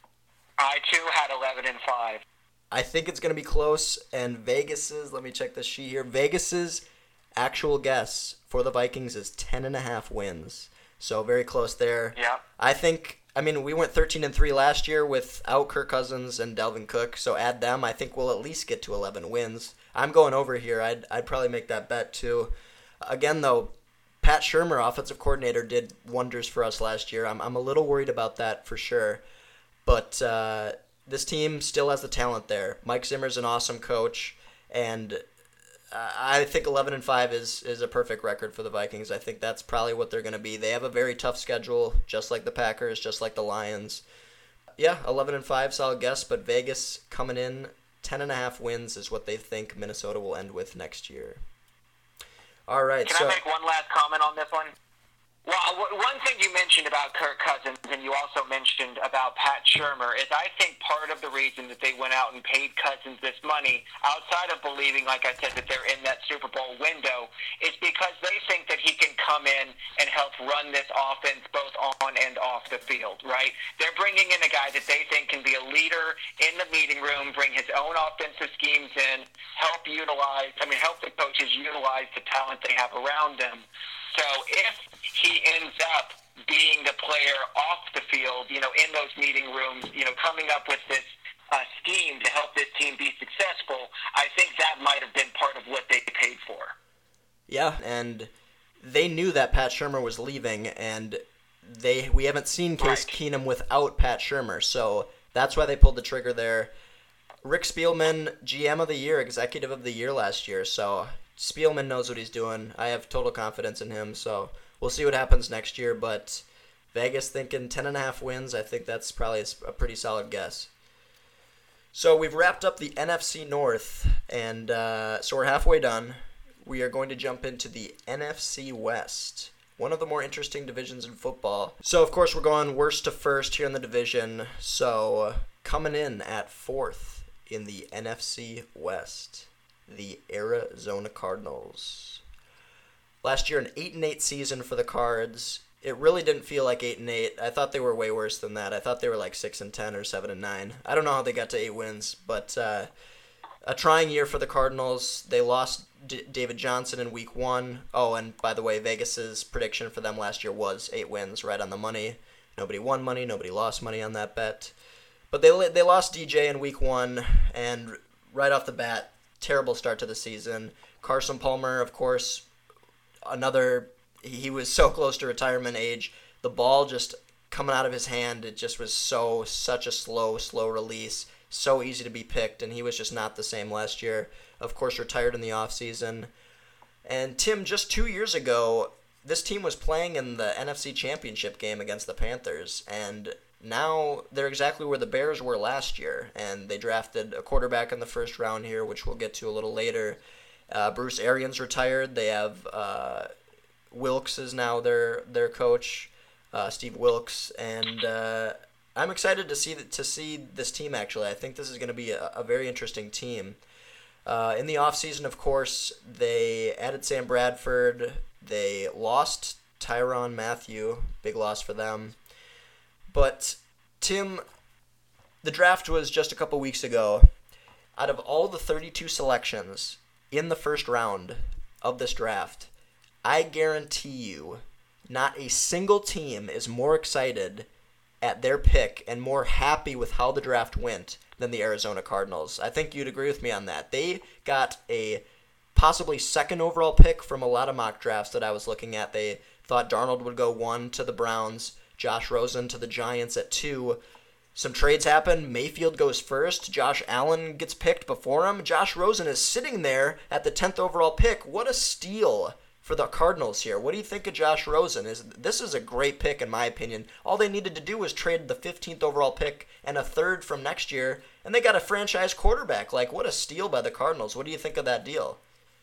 I too had eleven and five. I think it's going to be close, and Vegas's, let me check the sheet here. Vegas's actual guess for the Vikings is ten and a half wins. So very close there. Yeah. I think I mean, we went thirteen and three last year without Kirk Cousins and Dalvin Cook, so add them. I think we'll at least get to eleven wins. I'm going over here. I'd I'd probably make that bet too. Again, though, Pat Shurmur, offensive coordinator, did wonders for us last year. I'm I'm a little worried about that for sure, but uh, this team still has the talent there. Mike Zimmer's an awesome coach, and Uh, I think eleven and five is, is a perfect record for the Vikings. I think that's probably what they're going to be. They have a very tough schedule, just like the Packers, just like the Lions. Yeah, eleven and five, solid guess, but Vegas coming in ten and a half wins is what they think Minnesota will end with next year. All right. Can so, I make one last comment on this one? Well, w- one thing you mentioned about Kirk Cousins, and you also mentioned about Pat Shurmur, is I think part of the reason that they went out and paid Cousins this money, outside of believing, like I said, that they're in that Super Bowl window, is because they think that he can come in and help run this offense both on and off the field, right? They're bringing in a guy that they think can be a leader in the meeting room, bring his own offensive schemes in, help utilize, I mean, help the coaches utilize the talent they have around them. So if he ends up being the player off the field, you know, in those meeting rooms, you know, coming up with this uh, scheme to help this team be successful, I think that might have been part of what they paid for. Yeah, and they knew that Pat Shurmur was leaving, and they we haven't seen Case Right. Keenum without Pat Shurmur, so that's why they pulled the trigger there. Rick Spielman, G M of the year, executive of the year last year, so Spielman knows what he's doing. I have total confidence in him, so we'll see what happens next year, but Vegas thinking ten and a half wins, I think that's probably a pretty solid guess. So we've wrapped up the N F C North, and uh, so we're halfway done. We are going to jump into the N F C West, one of the more interesting divisions in football. So, of course, we're going worst to first here in the division. So, coming in at fourth in the N F C West, the Arizona Cardinals. Last year, an eight and eight season for the Cards. It really didn't feel like eight and eight. I thought they were way worse than that. I thought they were like six and ten or seven and nine. I don't know how they got to eight wins, but uh, a trying year for the Cardinals. They lost D- David Johnson in week one. Oh, and by the way, Vegas's prediction for them last year was eight wins, right on the money. Nobody won money. Nobody lost money on that bet. But they they lost D J in week one, and right off the bat, terrible start to the season. Carson Palmer, of course, another. He was so close to retirement age. The ball just coming out of his hand, it just was so such a slow, slow release. So easy to be picked, and he was just not the same last year. Of course, retired in the offseason. And Tim, just two years ago, this team was playing in the N F C Championship game against the Panthers, and now they're exactly where the Bears were last year, and they drafted a quarterback in the first round here, which we'll get to a little later. Uh, Bruce Arians retired. They have uh, Wilkes is now their their coach, uh, Steve Wilkes, and uh, I'm excited to see to see this team. Actually, I think this is going to be a, a very interesting team. Uh, in the offseason, of course, they added Sam Bradford. They lost Tyrann Mathieu, big loss for them. But Tim, the draft was just a couple weeks ago. Out of all the thirty-two selections in the first round of this draft, I guarantee you not a single team is more excited at their pick and more happy with how the draft went than the Arizona Cardinals. I think you'd agree with me on that. They got a possibly second overall pick from a lot of mock drafts that I was looking at. They thought Darnold would go one to the Browns, Josh Rosen to the Giants at two. Some trades happen. Mayfield goes first. Josh Allen gets picked before him. Josh Rosen is sitting there at the tenth overall pick. What a steal for the Cardinals here. What do you think of Josh Rosen? Is This is a great pick in my opinion. All they needed to do was trade the fifteenth overall pick and a third from next year, and they got a franchise quarterback. Like, what a steal by the Cardinals. What do you think of that deal?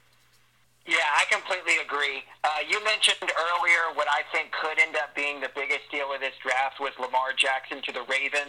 Yeah, I completely agree. Uh, you mentioned earlier what I think could end up being the biggest deal of this draft was Lamar Jackson to the Ravens.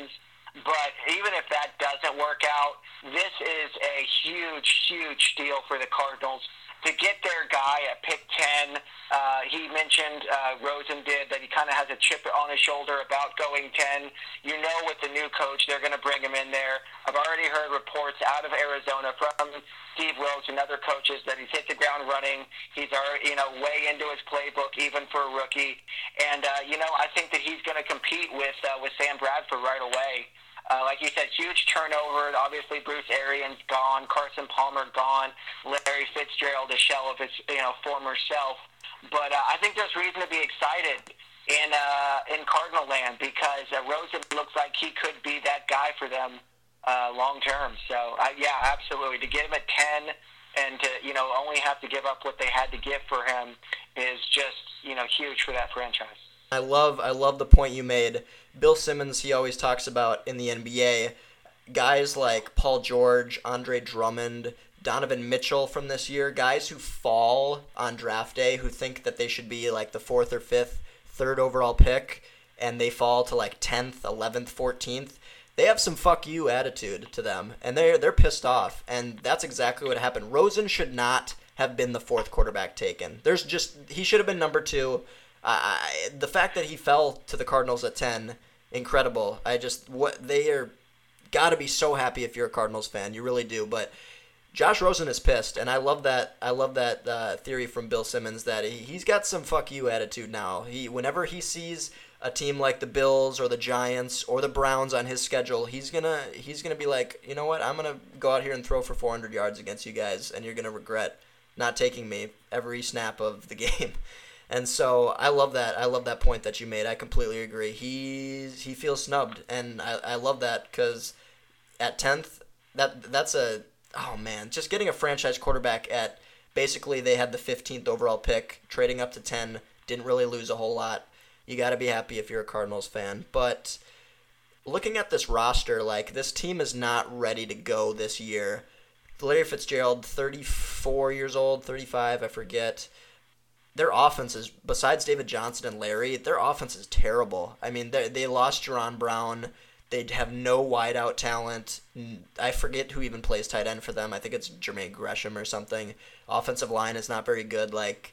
But even if that doesn't work out, this is a huge, huge deal for the Cardinals. To get their guy at pick ten, uh, he mentioned, uh, Rosen did, that he kind of has a chip on his shoulder about going ten. You know with the new coach, they're going to bring him in there. I've already heard reports out of Arizona from Steve Wilks and other coaches that he's hit the ground running. He's already, you know, way into his playbook, even for a rookie. And, uh, you know, I think that he's going to compete with uh, with Sam Bradford right away. Uh, like you said, huge turnover. Obviously, Bruce Arians gone, Carson Palmer gone, Larry Fitzgerald, a shell of his you know former self. But uh, I think there's reason to be excited in uh, in Cardinal land because uh, Rosen looks like he could be that guy for them uh, long term. So uh, yeah, absolutely. To get him at ten and to you know only have to give up what they had to give for him is just you know huge for that franchise. I love I love the point you made. Bill Simmons, he always talks about in the N B A, guys like Paul George, Andre Drummond, Donovan Mitchell from this year, guys who fall on draft day, who think that they should be like the fourth or fifth, third overall pick, and they fall to like tenth, eleventh, fourteenth. They have some fuck you attitude to them, and they're, they're pissed off, and that's exactly what happened. Rosen should not have been the fourth quarterback taken. There's just, he should have been number two. Uh, the fact that he fell to the Cardinals at ten, incredible. I just what they are got to be so happy if you're a Cardinals fan. You really do. But Josh Rosen is pissed, and I love that. I love that uh, theory from Bill Simmons that he, he's got some fuck you attitude now. He whenever he sees a team like the Bills or the Giants or the Browns on his schedule, he's gonna he's gonna be like, you know what? I'm gonna go out here and throw for four hundred yards against you guys, and you're gonna regret not taking me every snap of the game. And so I love that. I love that point that you made. I completely agree. He's he feels snubbed, and I, I love that because at tenth, that that's a oh man, just getting a franchise quarterback at basically they had the fifteenth overall pick, trading up to ten, didn't really lose a whole lot. You got to be happy if you're a Cardinals fan. But looking at this roster, like this team is not ready to go this year. Larry Fitzgerald, thirty-four years old, thirty-five, I forget. Their offense is, besides David Johnson and Larry, their offense is terrible. I mean, they they lost Jerron Brown. They have no wideout talent. I forget who even plays tight end for them. I think it's Jermaine Gresham or something. Offensive line is not very good. Like,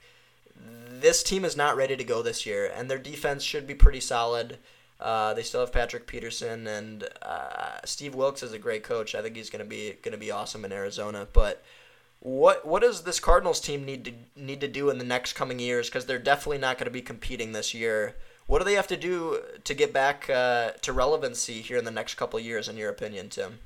this team is not ready to go this year, and their defense should be pretty solid. Uh, they still have Patrick Peterson, and uh, Steve Wilks is a great coach. I think he's gonna be gonna be awesome in Arizona, but. What what does this Cardinals team need to need to do in the next coming years? Because they're definitely not going to be competing this year. What do they have to do to get back uh, to relevancy here in the next couple of years, in your opinion, Tim?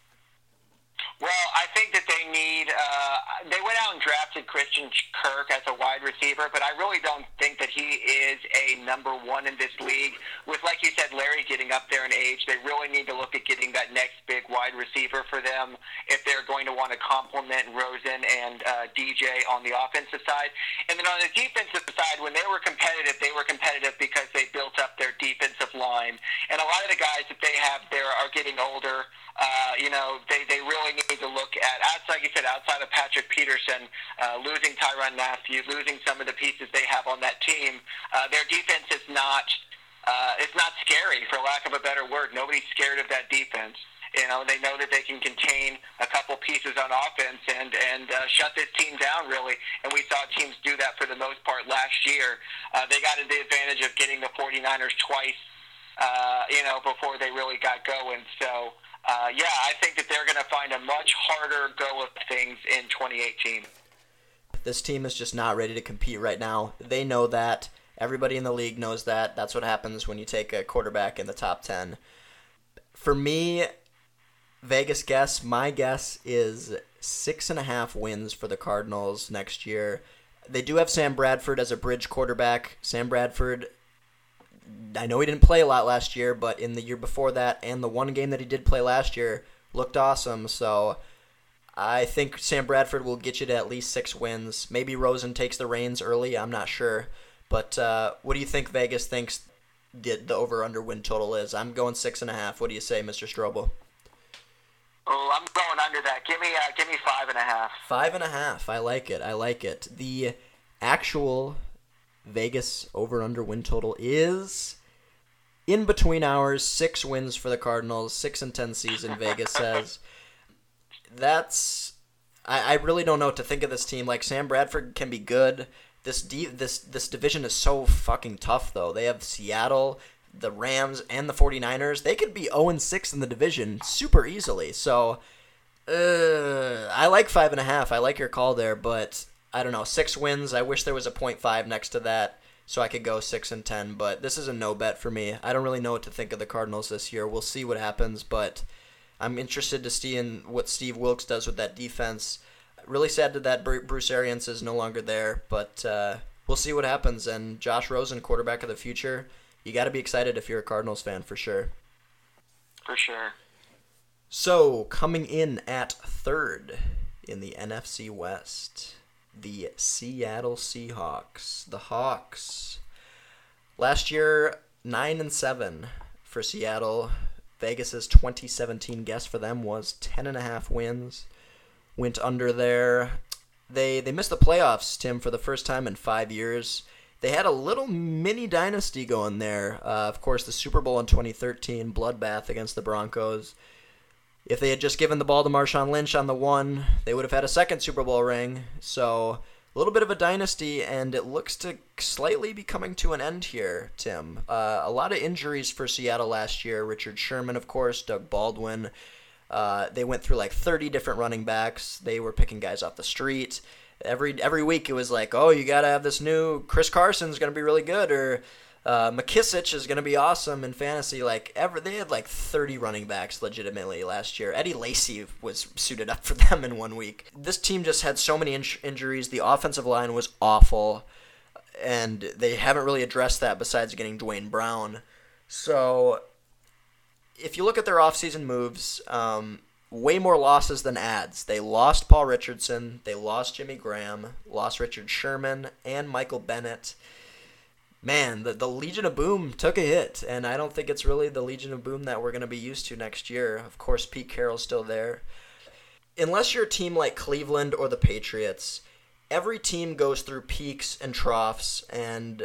Well, I think that they need uh, – they went out and drafted Christian Kirk as a wide receiver, but I really don't think that he is a number one in this league. With, like you said, Larry getting up there in age, they really need to look at getting that next big wide receiver for them if they're going to want to complement Rosen and uh, D J on the offensive side. And then on the defensive side, when they were competitive, they were competitive because they built up their defensive line. And a lot of the guys that they have there are getting older. Uh, you know, they, they really need to look at, outside, like you said, outside of Patrick Peterson, uh, losing Tyrann Mathieu, losing some of the pieces they have on that team, uh, their defense is not, uh, it's not scary, for lack of a better word. Nobody's scared of that defense. You know, they know that they can contain a couple pieces on offense and, and uh, shut this team down, really. And we saw teams do that for the most part last year. Uh, they got the advantage of getting the 49ers twice, uh, you know, before they really got going. So, Uh, yeah, I think that they're going to find a much harder go of things in twenty eighteen. This team is just not ready to compete right now. They know that. Everybody in the league knows that. That's what happens when you take a quarterback in the top ten. For me, Vegas guess, my guess is six and a half wins for the Cardinals next year. They do have Sam Bradford as a bridge quarterback. Sam Bradford, I know he didn't play a lot last year, but in the year before that and the one game that he did play last year looked awesome. So I think Sam Bradford will get you to at least six wins. Maybe Rosen takes the reins early. I'm not sure. But uh, what do you think Vegas thinks the, the over-under win total is? I'm going six and a half. What do you say, Mister Strobel? Oh, I'm going under that. Give me, uh, give me five and a half. Five and a half. I like it. I like it. The actual Vegas over-under win total is in between hours, six wins for the Cardinals, six and ten season, Vegas says. That's I, I really don't know what to think of this team. Like, Sam Bradford can be good. This de- this this division is so fucking tough, though. They have Seattle, the Rams, and the 49ers. They could be oh and six in the division super easily. So, uh, I like five and a half. I like your call there, but I don't know. Six wins. I wish there was a point five next to that so I could go six and ten. But this is a no bet for me. I don't really know what to think of the Cardinals this year. We'll see what happens, but I'm interested to see in what Steve Wilks does with that defense. Really sad that Bruce Arians is no longer there, but uh, we'll see what happens. And Josh Rosen, quarterback of the future, you got to be excited if you're a Cardinals fan for sure. For sure. So, coming in at third in the N F C West, the Seattle Seahawks. The Hawks. Last year, nine and seven for Seattle. Vegas's twenty seventeen guess for them was ten and a half wins. Went under there. They they missed the playoffs, Tim, for the first time in five years. They had a little mini dynasty going there. Uh, of course, the Super Bowl in twenty thirteen, bloodbath against the Broncos. If they had just given the ball to Marshawn Lynch on the one, they would have had a second Super Bowl ring. So, a little bit of a dynasty, and it looks to slightly be coming to an end here, Tim. Uh, a lot of injuries for Seattle last year. Richard Sherman, of course, Doug Baldwin. Uh, they went through like thirty different running backs. They were picking guys off the street. Every every week it was like, oh, you got to have this new Chris Carson's going to be really good, or uh, McKissick is going to be awesome in fantasy. Like ever, they had like thirty running backs legitimately last year. Eddie Lacy was suited up for them in one week. This team just had so many in- injuries. The offensive line was awful, and they haven't really addressed that besides getting Dwayne Brown. So, if you look at their offseason moves, um, way more losses than adds. They lost Paul Richardson, they lost Jimmy Graham, lost Richard Sherman, and Michael Bennett. Man, the, the Legion of Boom took a hit, and I don't think it's really the Legion of Boom that we're going to be used to next year. Of course, Pete Carroll's still there. Unless you're a team like Cleveland or the Patriots, every team goes through peaks and troughs, and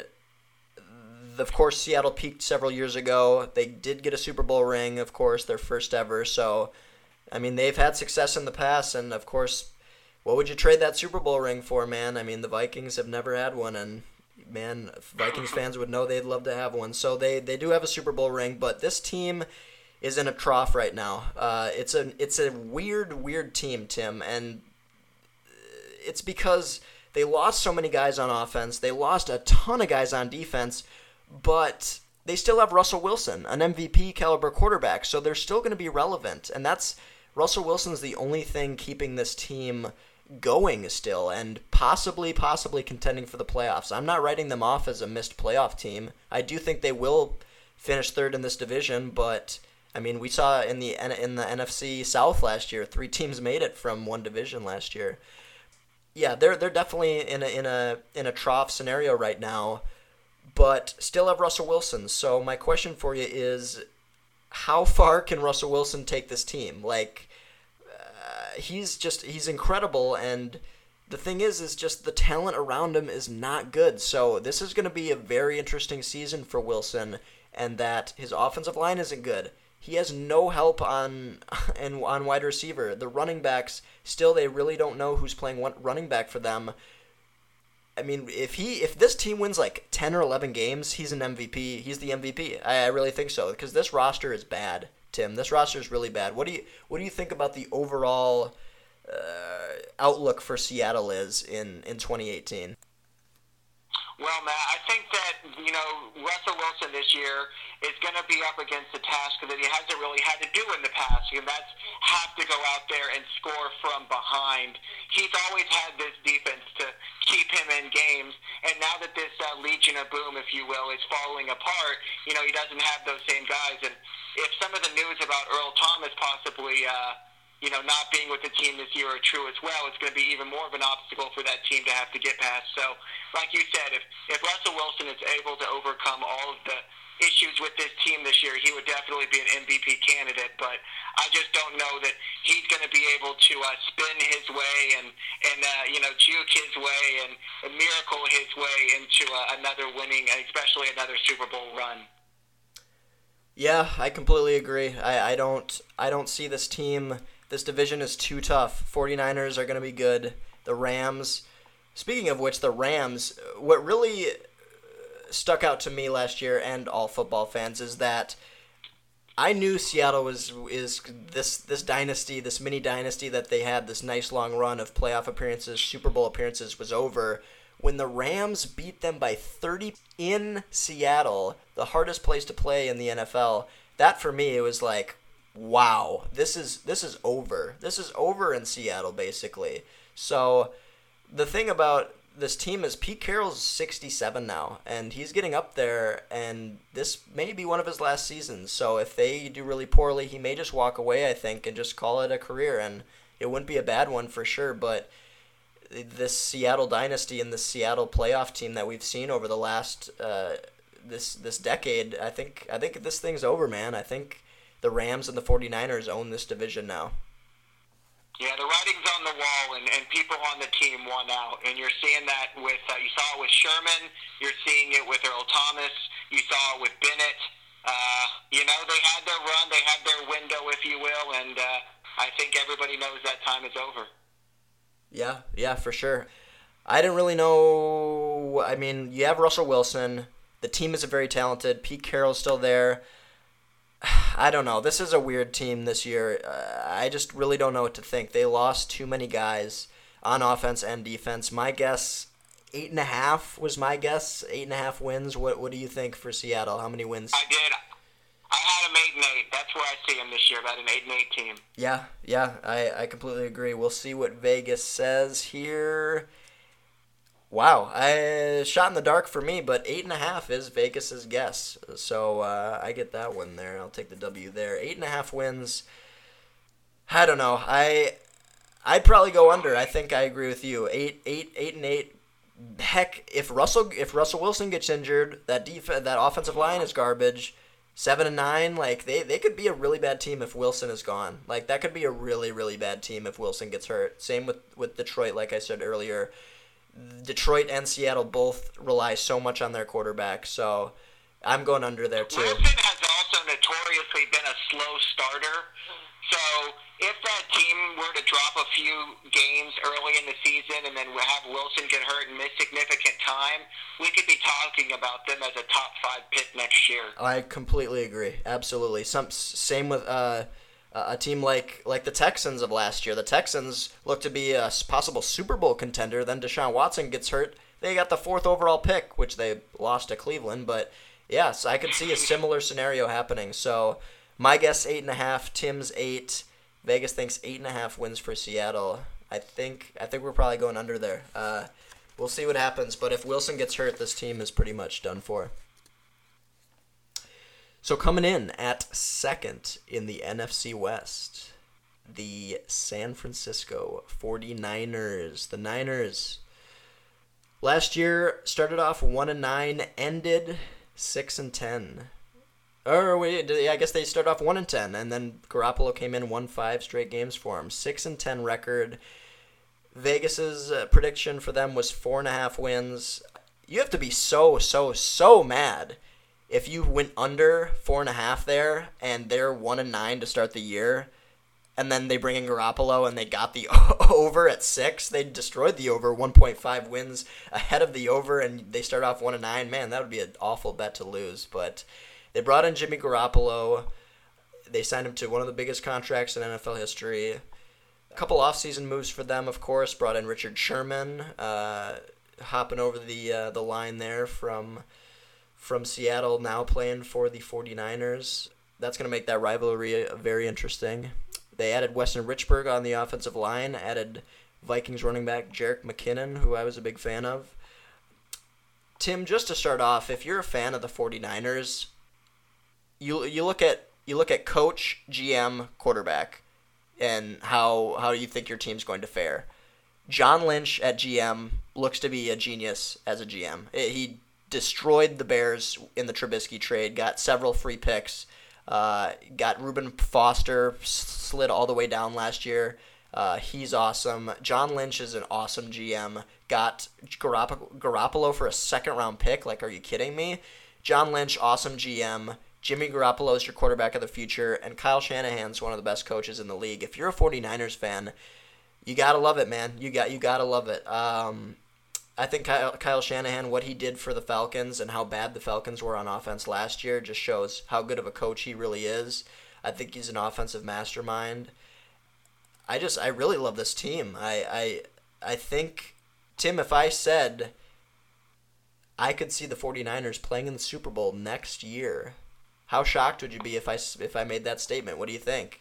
of course, Seattle peaked several years ago. They did get a Super Bowl ring, of course, their first ever. So, I mean, they've had success in the past. And, of course, what would you trade that Super Bowl ring for, man? I mean, the Vikings have never had one. And, man, Vikings fans would know they'd love to have one. So they, they do have a Super Bowl ring. But this team is in a trough right now. Uh, it's, a, it's a weird, weird team, Tim. And it's because they lost so many guys on offense. They lost a ton of guys on defense. But they still have Russell Wilson, an M V P caliber quarterback, so they're still going to be relevant. And that's Russell Wilson's the only thing keeping this team going still, and possibly, possibly contending for the playoffs. I'm not writing them off as a missed playoff team. I do think they will finish third in this division, but I mean, we saw in the in the N F C South last year, three teams made it from one division last year. Yeah, they're they're definitely in a in a in a trough scenario right now, but still have Russell Wilson. So my question for you is, how far can Russell Wilson take this team? Like, uh, he's just, he's incredible, and the thing is, is just the talent around him is not good. So this is going to be a very interesting season for Wilson, and that his offensive line isn't good. He has no help on and on wide receiver. The running backs, still, they really don't know who's playing one running back for them. I mean, if he if this team wins like ten or eleven games, he's an M V P. He's the M V P. I, I really think so, because this roster is bad, Tim. This roster is really bad. What do you what do you think about the overall uh, outlook for Seattle is in, in twenty eighteen? Well, Matt, I think that, you know, Russell Wilson this year is going to be up against a task that he hasn't really had to do in the past, and that's have to go out there and score from behind. He's always had this defense to keep him in games, and now that this uh, Legion of Boom, if you will, is falling apart, you know, he doesn't have those same guys. And if some of the news about Earl Thomas possibly uh, you know, not being with the team this year are true as well, it's going to be even more of an obstacle for that team to have to get past. So, like you said, if, if Russell Wilson is able to overcome all of the issues with this team this year, he would definitely be an M V P candidate. But I just don't know that he's going to be able to uh, spin his way and, and uh, you know, juke his way and, and miracle his way into uh, another winning, especially another Super Bowl run. Yeah, I completely agree. I, I don't I don't see this team. This division is too tough. 49ers are going to be good. The Rams. Speaking of which, the Rams, what really stuck out to me last year and all football fans is that I knew Seattle was is this this dynasty, this mini dynasty that they had, this nice long run of playoff appearances, Super Bowl appearances was over when the Rams beat them by thirty in Seattle, the hardest place to play in the N F L. That for me, it was like, wow, this is this is over. This is over in Seattle, basically. So the thing about this team is Pete Carroll's sixty-seven now, and he's getting up there, and this may be one of his last seasons. So if they do really poorly, he may just walk away, I think, and just call it a career, and it wouldn't be a bad one for sure. But this Seattle dynasty and the Seattle playoff team that we've seen over the last uh, this this decade, I think I think this thing's over, man. I think the Rams and the 49ers own this division now. Yeah, the writing's on the wall, and, and people on the team won out. And you're seeing that with, uh, you saw it with Sherman, you're seeing it with Earl Thomas, you saw it with Bennett. Uh, you know, they had their run, they had their window, if you will, and uh, I think everybody knows that time is over. Yeah, yeah, for sure. I didn't really know, I mean, you have Russell Wilson, the team is very talented, Pete Carroll's still there. I don't know. This is a weird team this year. Uh, I just really don't know what to think. They lost too many guys on offense and defense. My guess, eight and a half was my guess. Eight and a half wins. What What do you think for Seattle? How many wins? I did. I had them eight and eight. That's where I see them this year, about an eight and eight team. Yeah, yeah. I, I completely agree. We'll see what Vegas says here. Wow, I shot in the dark for me, but eight and a half is Vegas's guess, so uh, I get that one there. I'll take the W there. Eight and a half wins. I don't know. I I'd probably go under. I think I agree with you. Eight, eight, eight and eight. Heck, if Russell if Russell Wilson gets injured, that def- that offensive line is garbage. Seven and nine, like they, they could be a really bad team if Wilson is gone. Like that could be a really really bad team if Wilson gets hurt. Same with with Detroit, like I said earlier. Detroit and Seattle both rely so much on their quarterback, so I'm going under there too. Wilson has also notoriously been a slow starter, so if that team were to drop a few games early in the season and then have Wilson get hurt and miss significant time, we could be talking about them as a top five pick next year. I completely agree. Absolutely. Some same with uh, a team like like the Texans of last year. The Texans look to be a possible Super Bowl contender. Then Deshaun Watson gets hurt. They got the fourth overall pick, which they lost to Cleveland. But yes, I could see a similar scenario happening. So my guess eight and a half. Tim's eight. Vegas thinks eight and a half wins for Seattle. I think I think we're probably going under there. Uh, we'll see what happens. But if Wilson gets hurt, this team is pretty much done for. So coming in at second in the N F C West, the San Francisco 49ers. The Niners last year started off one and nine, ended six and ten. Or wait, I guess they started off one and ten, and then Garoppolo came in, won five straight games for him. Six and ten record. Vegas's uh, prediction for them was four and a half wins. You have to be so so so mad if you went under four and a half there, and they're one and nine to start the year, and then they bring in Garoppolo and they got the over at six. They destroyed the over, one point five wins ahead of the over, and they start off one and nine. Man, that would be an awful bet to lose. But they brought in Jimmy Garoppolo. They signed him to one of the biggest contracts in N F L history. A couple offseason moves for them, of course. Brought in Richard Sherman, uh, hopping over the uh, the line there from. from Seattle, now playing for the 49ers. That's going to make that rivalry very interesting. They added Weston Richburg on the offensive line, added Vikings running back Jerick McKinnon, who I was a big fan of. Tim, just to start off, if you're a fan of the 49ers, you you look at you look at coach, G M, quarterback, and how how do you think your team's going to fare? John Lynch at G M looks to be a genius as a G M. He destroyed the Bears in the Trubisky trade, got several free picks, uh, got Reuben Foster, slid all the way down last year. Uh, he's awesome. John Lynch is an awesome G M. Got Garoppolo, Garoppolo for a second-round pick. Like, are you kidding me? John Lynch, awesome G M. Jimmy Garoppolo is your quarterback of the future, and Kyle Shanahan's one of the best coaches in the league. If you're a 49ers fan, you gotta love it, man. You got you gotta love it. Um, I think Kyle, Kyle Shanahan, what he did for the Falcons and how bad the Falcons were on offense last year, just shows how good of a coach he really is. I think he's an offensive mastermind. I just I really love this team. I I I think, Tim, if I said I could see the 49ers playing in the Super Bowl next year, how shocked would you be if I, if I made that statement? What do you think?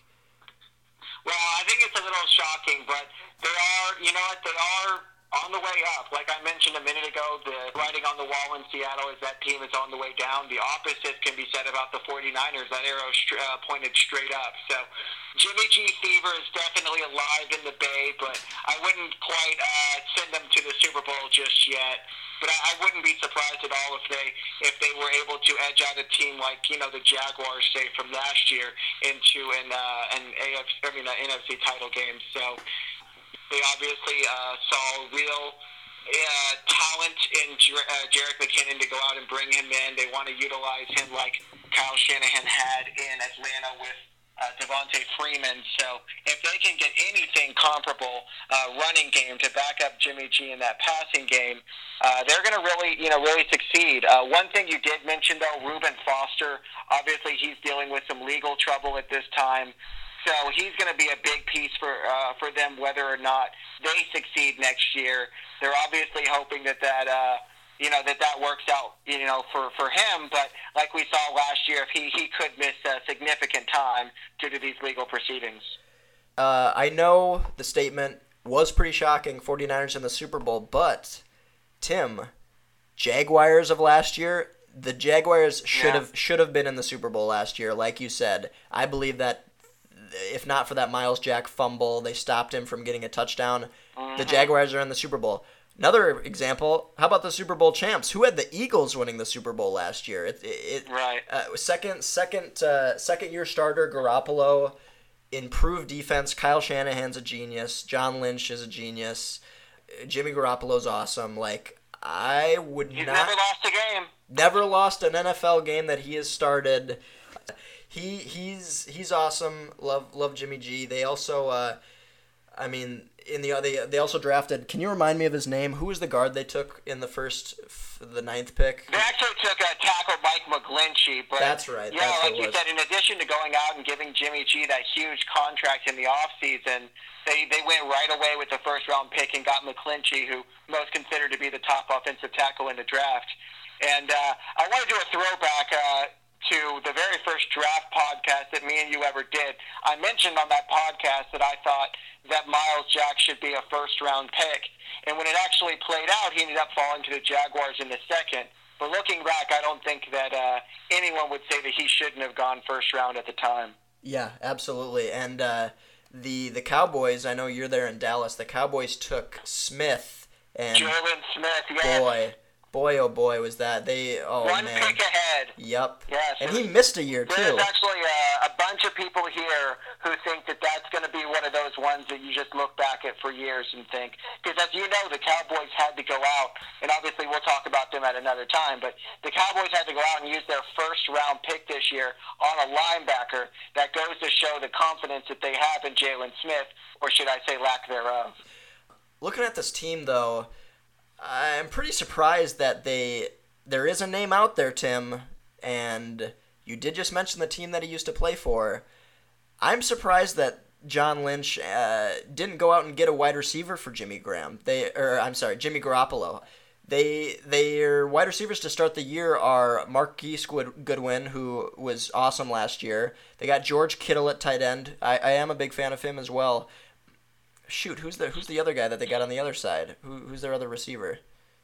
Well, I think it's a little shocking, but they are, you know what, they are on the way up. Like I mentioned a minute ago, the writing on the wall in Seattle is that team is on the way down. The opposite can be said about the 49ers. That arrow uh, pointed straight up. So Jimmy G fever is definitely alive in the Bay, but I wouldn't quite uh, send them to the Super Bowl just yet. But I, I wouldn't be surprised at all if they if they were able to edge out a team like, you know, the Jaguars, say, from last year into an uh, an A F C, I mean, an N F C title game. So they obviously uh, saw real uh, talent in Jer- uh, Jerick McKinnon to go out and bring him in. They want to utilize him like Kyle Shanahan had in Atlanta with Uh, Devontae Freeman. So if they can get anything comparable uh, running game to back up Jimmy G in that passing game, uh, they're going to really, you know, really succeed. Uh, one thing you did mention, though, Reuben Foster, obviously he's dealing with some legal trouble at this time. So he's going to be a big piece for uh, for them, whether or not they succeed next year. They're obviously hoping that that. Uh, you know, that that works out, you know, for, for him. But like we saw last year, if he, he could miss a significant time due to these legal proceedings. Uh, I know the statement was pretty shocking, 49ers in the Super Bowl, but, Tim, Jaguars of last year, the Jaguars should Yeah. have should have been in the Super Bowl last year, like you said. I believe that if not for that Miles Jack fumble, they stopped him from getting a touchdown. Mm-hmm. The Jaguars are in the Super Bowl. Another example, how about the Super Bowl champs? Who had the Eagles winning the Super Bowl last year? It, it, Right. Uh, second, second, uh, second year starter Garoppolo, improved defense. Kyle Shanahan's a genius. John Lynch is a genius. Jimmy Garoppolo's awesome. Like I would He's not never lost a game. never lost an N F L game that he has started. He he's he's awesome. Love love Jimmy G. They also, uh, I mean. In the they they also drafted. Can you remind me of his name? Who was the guard they took in the first, the ninth pick? They actually took a tackle, Mike McGlinchey. But That's right. Yeah, That's like what it you was. said, in addition to going out and giving Jimmy G that huge contract in the offseason, they they went right away with the first round pick and got McGlinchey, who most considered to be the top offensive tackle in the draft. And uh, I want to do a throwback. Uh, to the very first draft podcast that me and you ever did. I mentioned on that podcast that I thought that Miles Jack should be a first-round pick. And when it actually played out, he ended up falling to the Jaguars in the second. But looking back, I don't think that uh, anyone would say that he shouldn't have gone first round at the time. Yeah, absolutely. And uh, the the Cowboys, I know you're there in Dallas, the Cowboys took Smith. And Jalen Smith, yes. boy, boy, oh boy, was that. They, oh One man. pick ahead. Yep. Yes. And he missed a year, There's too. actually a, a bunch of people here who think that that's going to be one of those ones that you just look back at for years and think. Because as you know, the Cowboys had to go out, and obviously we'll talk about them at another time, but the Cowboys had to go out and use their first-round pick this year on a linebacker. That goes to show the confidence that they have in Jalen Smith, or should I say lack thereof. Looking at this team, though, I'm pretty surprised that they there is a name out there, Tim, and you did just mention the team that he used to play for. I'm surprised that John Lynch uh, didn't go out and get a wide receiver for Jimmy Graham. They, or I'm sorry, Jimmy Garoppolo. They their wide receivers to start the year are Marquise Goodwin, who was awesome last year. They got George Kittle at tight end. I, I am a big fan of him as well. Shoot, who's the who's the other guy that they got on the other side? Who who's their other receiver?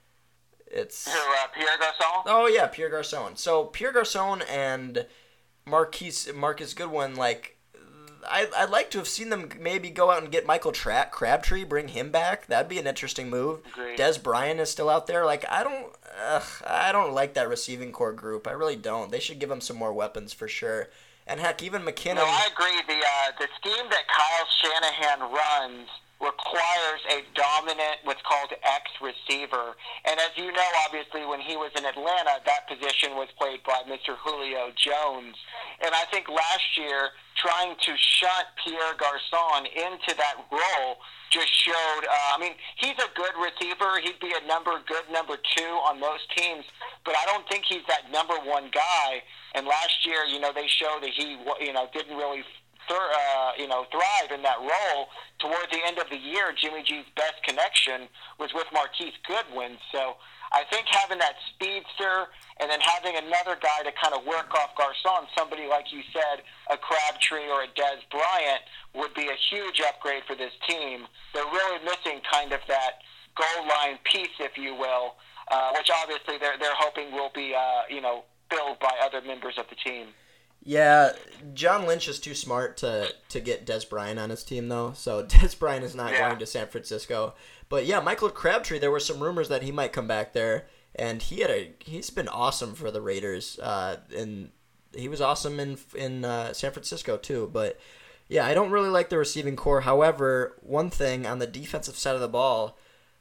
It's Who, uh, Pierre Garçon? Oh yeah, Pierre Garçon. So Pierre Garçon and Marquise Marcus Goodwin, like I I'd like to have seen them maybe go out and get Michael Tra- Crabtree, bring him back. That'd be an interesting move. Agreed. Des Bryant is still out there. Like I don't ugh, I don't like that receiving core group. I really don't. They should give him some more weapons for sure. And heck, even McKinnon. No, I agree. The uh, the scheme that Kyle Shanahan runs requires a dominant, what's called X receiver. And as you know, obviously, when he was in Atlanta, that position was played by Mister Julio Jones. And I think last year, trying to shunt Pierre Garçon into that role just showed, uh, I mean, he's a good receiver. He'd be a number good number two on most teams, but I don't think he's that number one guy. And last year, you know, they showed that he, you know, didn't really Th- uh, you know, thrive in that role. Toward the end of the year, Jimmy G's best connection was with Marquise Goodwin. So I think having that speedster and then having another guy to kind of work off Garçon, somebody like you said, a Crabtree or a Dez Bryant, would be a huge upgrade for this team. They're really missing kind of that goal line piece, if you will, uh, which obviously they're they're hoping will be, uh, you know, filled by other members of the team. Yeah, John Lynch is too smart to, to get Dez Bryant on his team, though. So Dez Bryant is not yeah. going to San Francisco. But yeah, Michael Crabtree, there were some rumors that he might come back there, and he had a he's been awesome for the Raiders. Uh, and he was awesome in in uh, San Francisco too. But yeah, I don't really like the receiving core. However, one thing on the defensive side of the ball,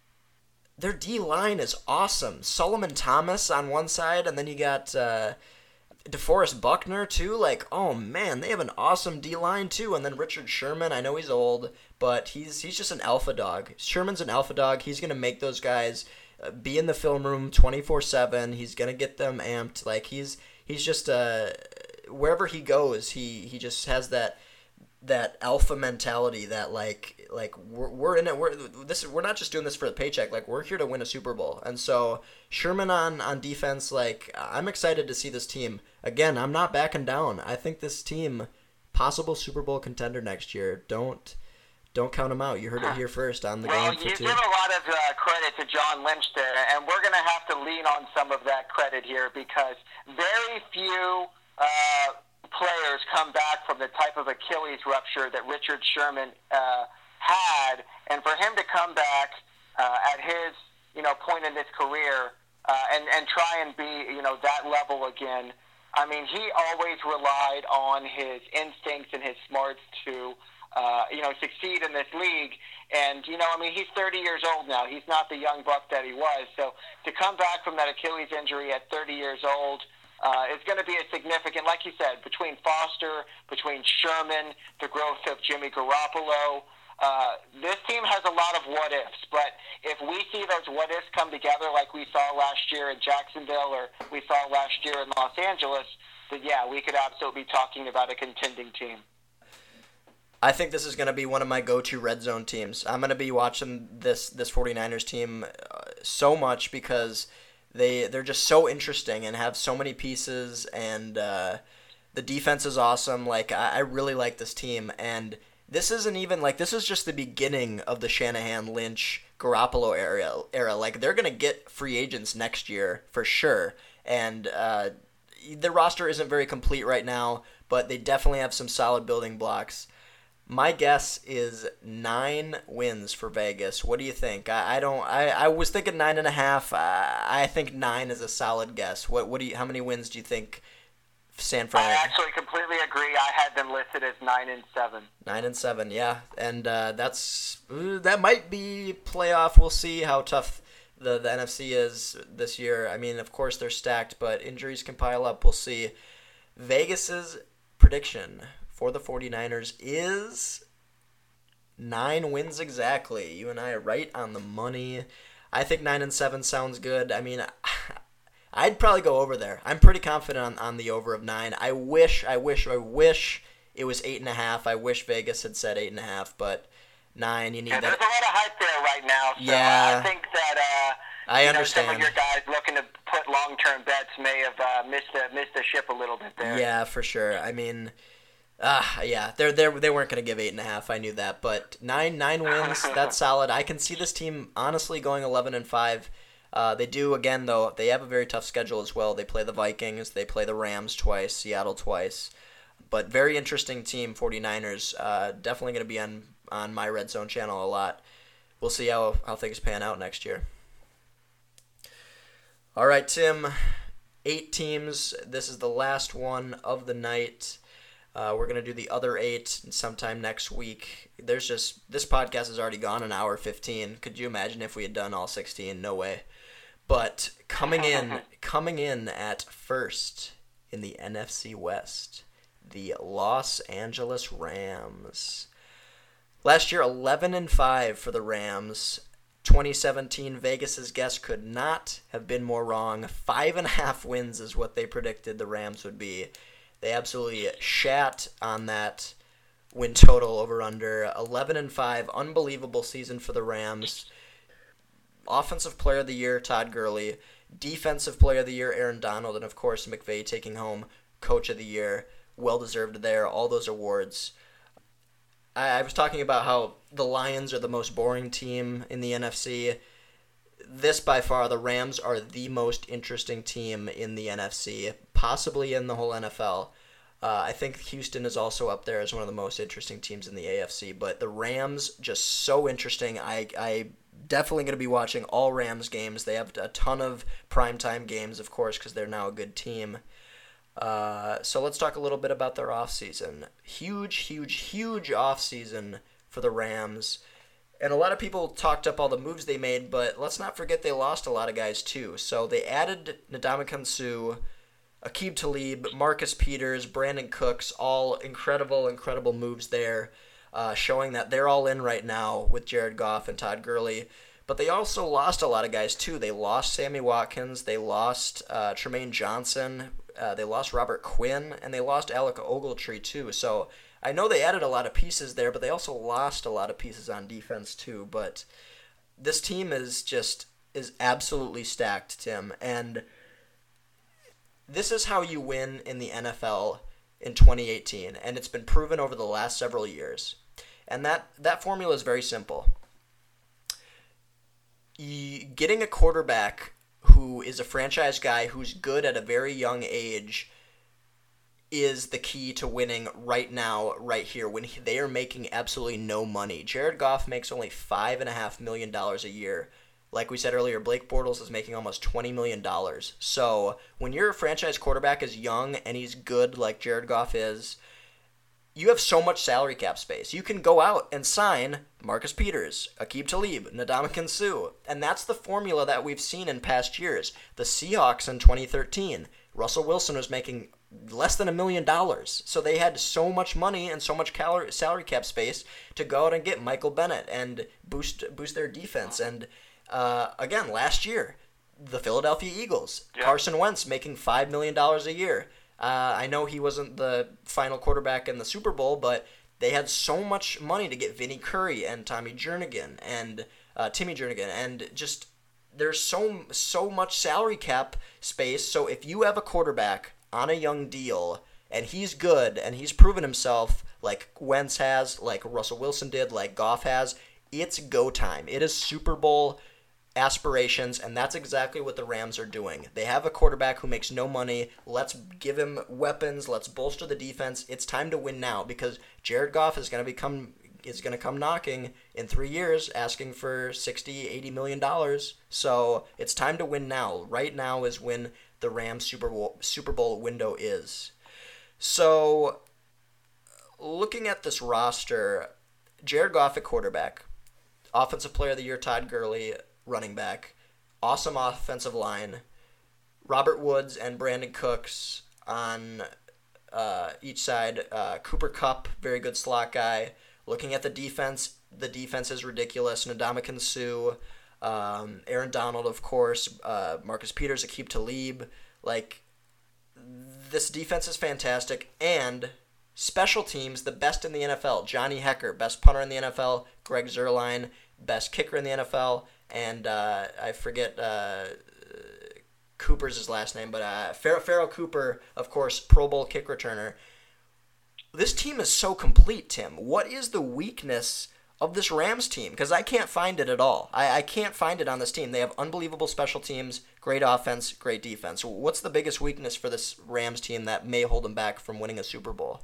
their D line is awesome. Solomon Thomas on one side, and then you got. Uh, DeForest Buckner, too, like, oh, man, they have an awesome D-line, too, and then Richard Sherman, I know he's old, but he's he's just an alpha dog. Sherman's an alpha dog. He's going to make those guys uh, be in the film room twenty-four seven. He's going to get them amped. Like, he's he's just, uh, wherever he goes, he, he just has that that alpha mentality that, like, like we're, we're in it, we're, this, we're not just doing this for the paycheck, like, we're here to win a Super Bowl. And so, Sherman on, on defense, like, I'm excited to see this team. Again, I'm not backing down. I think this team, possible Super Bowl contender next year. Don't don't count them out. You heard it here first on the well, game for you two. give a lot of uh, credit to John Lynch there, and we're going to have to lean on some of that credit here because very few uh, players come back from the type of Achilles rupture that Richard Sherman uh, had, and for him to come back uh, at his you know point in his career uh, and and try and be you know that level again. I mean, he always relied on his instincts and his smarts to, uh, you know, succeed in this league. And, you know, I mean, he's thirty years old now. He's not the young buck that he was. So to come back from that Achilles injury at thirty years old uh, is going to be a significant, like you said, between Foster, between Sherman, the growth of Jimmy Garoppolo. Uh, this team has a lot of what-ifs, but if we see those what-ifs come together like we saw last year in Jacksonville or we saw last year in Los Angeles, then yeah, we could absolutely be talking about a contending team. I think this is going to be one of my go-to red zone teams. I'm going to be watching this this 49ers team uh, so much because they, they're just so interesting and have so many pieces, and uh, the defense is awesome. Like, I, I really like this team, and this isn't even, like, this is just the beginning of the Shanahan, Lynch, Garoppolo era. era. Like, they're going to get free agents next year for sure. And uh, the roster isn't very complete right now, but they definitely have some solid building blocks. My guess is nine wins for Vegas. What do you think? I, I don't. I, I was thinking nine and a half. I, I think nine is a solid guess. What? What do you? How many wins do you think San Fran? I actually completely agree. I had them listed as nine and seven. Nine and seven, yeah, and uh, that's that might be playoff. We'll see how tough the the N F C is this year. I mean, of course they're stacked, but injuries can pile up. We'll see. Vegas's prediction for the 49ers is nine wins exactly. You and I are right on the money. I think nine and seven sounds good. I mean, I'd probably go over there. I'm pretty confident on, on the over of nine. I wish, I wish, I wish it was eight and a half. I wish Vegas had said eight and a half, but nine, you need yeah, that. There's a lot of hype there right now. So yeah. I think that uh, I you understand. know, some of your guys looking to put long-term bets may have uh, missed the missed the ship a little bit there. Yeah, for sure. I mean, uh, yeah, they're they they weren't going to give eight and a half. I knew that, but nine nine wins, that's solid. I can see this team honestly going eleven and five. Uh, they do, again, though, they have a very tough schedule as well. They play the Vikings, they play the Rams twice, Seattle twice. But very interesting team, 49ers. Uh, definitely going to be on, on my Red Zone channel a lot. We'll see how, how things pan out next year. All right, Tim, eight teams. This is the last one of the night. Uh, we're going to do the other eight sometime next week. There's just, this podcast has already gone an hour fifteen. Could you imagine if we had done all sixteen? No way. But coming in, coming in at first in the N F C West, the Los Angeles Rams. Last year, eleven and five for the Rams. twenty seventeen, Vegas's guess could not have been more wrong. Five and a half wins is what they predicted the Rams would be. They absolutely shat on that win total over under. eleven and five, unbelievable season for the Rams. Offensive Player of the Year, Todd Gurley. Defensive Player of the Year, Aaron Donald. And, of course, McVay taking home Coach of the Year. Well-deserved there, all those awards. I, I was talking about how the Lions are the most boring team in the N F C. This, by far, the Rams are the most interesting team in the N F C, possibly in the whole N F L. Uh, I think Houston is also up there as one of the most interesting teams in the A F C, but the Rams, just so interesting. I, I definitely going to be watching all Rams games. They have a ton of primetime games, of course, because they're now a good team. Uh, so let's talk a little bit about their offseason. Huge, huge, huge offseason for the Rams. And a lot of people talked up all the moves they made, but let's not forget they lost a lot of guys too. So they added Ndamukong Suh, Aqib Talib, Marcus Peters, Brandon Cooks, all incredible, incredible moves there, uh, showing that they're all in right now with Jared Goff and Todd Gurley. But they also lost a lot of guys too. They lost Sammy Watkins, they lost uh, Tremaine Johnson, uh, they lost Robert Quinn, and they lost Alec Ogletree too. So I know they added a lot of pieces there, but they also lost a lot of pieces on defense too. But this team is just is absolutely stacked, Tim. And this is how you win in the N F L in twenty eighteen, and it's been proven over the last several years. And that, that formula is very simple. You, getting a quarterback who is a franchise guy who's good at a very young age is the key to winning right now, right here, when he, they are making absolutely no money. Jared Goff makes only five point five million dollars a year. Like we said earlier, Blake Bortles is making almost twenty million dollars. So when your franchise quarterback is young and he's good like Jared Goff is, you have so much salary cap space. You can go out and sign Marcus Peters, Aqib Talib, Ndamukong Suh. And that's the formula that we've seen in past years. The Seahawks in twenty thirteen, Russell Wilson was making less than a million dollars. So they had so much money and so much calorie, salary cap space to go out and get Michael Bennett and boost boost their defense. And uh, again, last year, the Philadelphia Eagles, yeah. Carson Wentz making five million dollars a year. Uh, I know he wasn't the final quarterback in the Super Bowl, but they had so much money to get Vinny Curry and Tommy Jernigan and uh, Timmy Jernigan, and just there's so so much salary cap space. So if you have a quarterback on a young deal and he's good and he's proven himself like Wentz has, like Russell Wilson did, like Goff has, it's go time. It is Super Bowl aspirations, and that's exactly what the Rams are doing. They have a quarterback who makes no money. Let's give him weapons. Let's bolster the defense. It's time to win now because Jared Goff is going to become is going to come knocking in three years asking for sixty, eighty million dollars. So it's time to win now. Right now is when the Rams Super Bowl Super Bowl window is. So looking at this roster, Jared Goff at quarterback, Offensive Player of the Year Todd Gurley running back, awesome offensive line, Robert Woods and Brandon Cooks on uh, each side, uh, Cooper Kupp, very good slot guy. Looking at the defense, the defense is ridiculous. Ndamukong Suh, um, Aaron Donald, of course, uh, Marcus Peters, Aqib Talib. Like, this defense is fantastic, and special teams, the best in the N F L. Johnny Hecker, best punter in the N F L. Greg Zuerlein, best kicker in the N F L. And uh, I forget uh, Cooper's his last name, but uh, Pharaoh, Pharaoh Cooper, of course, Pro Bowl kick returner. This team is so complete, Tim. What is the weakness of this Rams team? Because I can't find it at all. I, I can't find it on this team. They have unbelievable special teams, great offense, great defense. What's the biggest weakness for this Rams team that may hold them back from winning a Super Bowl?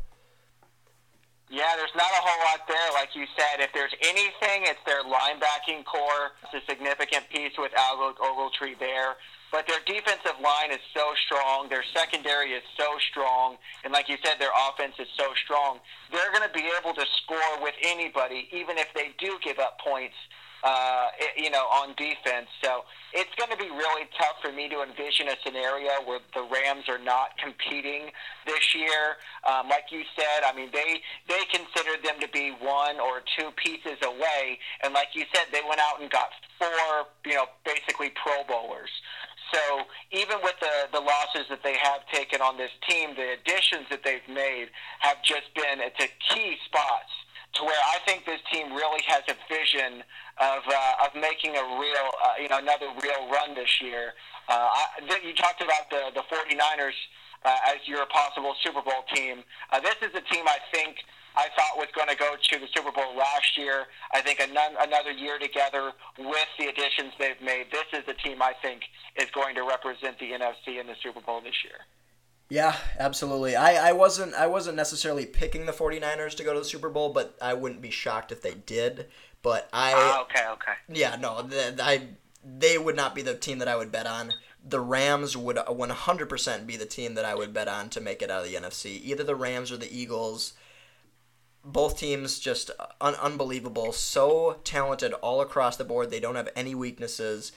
Yeah, there's not a whole lot there. Like you said, if there's anything, it's their linebacking core. It's a significant piece with Alec Ogletree there. but their defensive line is so strong. Their secondary is so strong. And like you said, their offense is so strong. They're going to be able to score with anybody, even if they do give up points, uh, you know, on defense. So it's going to be really tough for me to envision a scenario where the Rams are not competing this year. Um, like you said, I mean, they, they considered them to be one or two pieces away. And like you said, they went out and got four, you know, basically Pro Bowlers. So even with the, the losses that they have taken on this team, the additions that they've made have just been to key spots to where I think this team really has a vision of uh, of making a real, uh, you know, another real run this year. Uh, I, you talked about the, the 49ers uh, as your possible Super Bowl team. Uh, this is a team I think I thought was going to go to the Super Bowl last year. I think another year together with the additions they've made, this is the team I think is going to represent the N F C in the Super Bowl this year. Yeah, absolutely. I, I wasn't I wasn't necessarily picking the 49ers to go to the Super Bowl, but I wouldn't be shocked if they did. But I oh, okay, okay. Yeah, no, the, I they would not be the team that I would bet on. The Rams would one hundred percent be the team that I would bet on to make it out of the N F C. Either the Rams or the Eagles. Both teams just un- unbelievable, so talented all across the board. They don't have any weaknesses.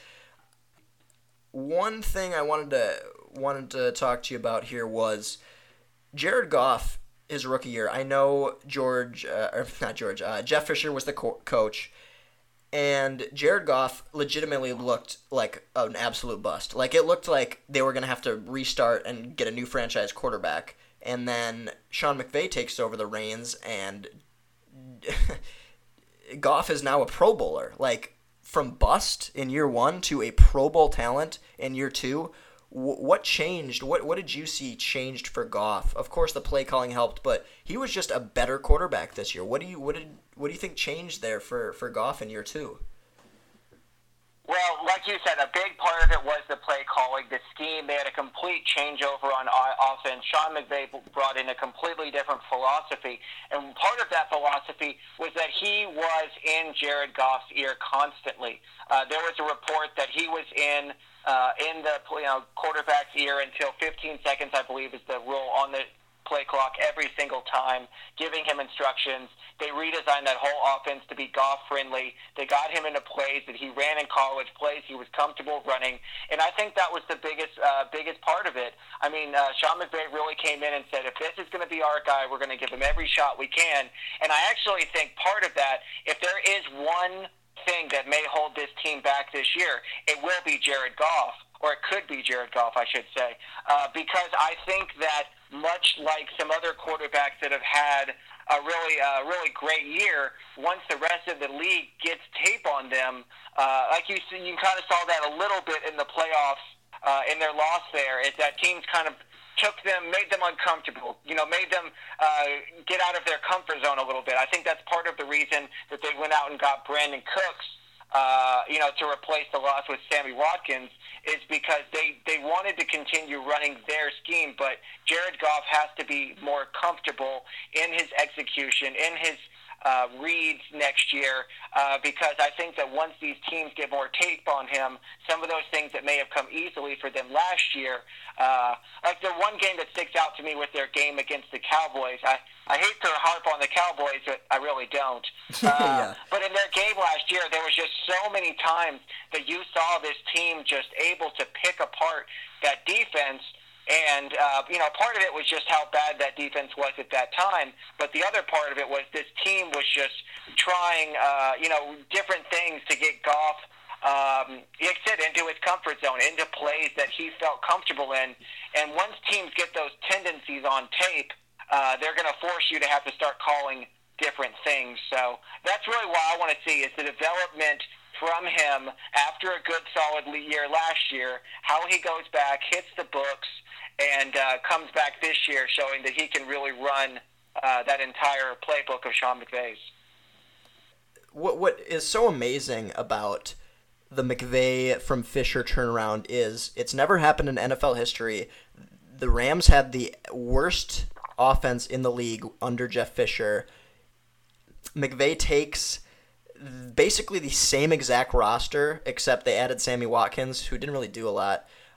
One thing I wanted to wanted to talk to you about here was Jared Goff, his rookie year. I know George, uh, or not George, uh, Jeff Fisher was the co- coach, and Jared Goff legitimately looked like an absolute bust. Like, it looked like they were going to have to restart and get a new franchise quarterback. And then Sean McVay takes over the reins, and Goff is now a Pro Bowler. Like, from bust in year one to a Pro Bowl talent in year two, w- what changed? What what did you see changed for Goff? Of course, the play calling helped, but he was just a better quarterback this year. What do you what did what do you think changed there for, for Goff in year two? Well, like you said, a big part of it was the play calling, the scheme. They had a complete changeover on offense. Sean McVay brought in a completely different philosophy, and part of that philosophy was that he was in Jared Goff's ear constantly. Uh, there was a report that he was in uh, in the you know, quarterback's ear until fifteen seconds, I believe, is the rule on the play clock every single time, giving him instructions. They redesigned that whole offense to be Goff-friendly. They got him into plays that he ran in college, plays he was comfortable running, and I think that was the biggest uh, biggest part of it. I mean, uh, Sean McVay really came in and said, if this is going to be our guy, we're going to give him every shot we can, and I actually think part of that, if there is one thing that may hold this team back this year, it will be Jared Goff, or it could be Jared Goff, I should say, uh, because I think that much like some other quarterbacks that have had a really, uh, really great year, once the rest of the league gets tape on them, uh, like you, you kind of saw that a little bit in the playoffs, uh, in their loss there, is that teams kind of took them, made them uncomfortable, you know, made them uh, get out of their comfort zone a little bit. I think that's part of the reason that they went out and got Brandon Cooks, uh, you know, to replace the loss with Sammy Watkins, is because they, they wanted to continue running their scheme, but Jared Goff has to be more comfortable in his execution, in his uh, reads next year, uh, because I think that once these teams get more tape on him, some of those things that may have come easily for them last year, uh, like the one game that sticks out to me with their game against the Cowboys, I, I hate to harp on the Cowboys, but I really don't. Uh, yeah. But in their game last year, there was just so many times that you saw this team just able to pick apart that defense. And, uh, you know, part of it was just how bad that defense was at that time. But the other part of it was this team was just trying, uh, you know, different things to get Goff, um, like I said, into his comfort zone, into plays that he felt comfortable in. And once teams get those tendencies on tape, uh, they're going to force you to have to start calling different things. So that's really what I want to see is the development from him after a good, solid year last year, how he goes back, hits the books, and uh, comes back this year showing that he can really run uh, that entire playbook of Sean McVay's. What What is so amazing about the McVay from Fisher turnaround is it's never happened in N F L history. The Rams had the worst offense in the league under Jeff Fisher. McVay takes basically the same exact roster, except they added Sammy Watkins, who didn't really do a lot.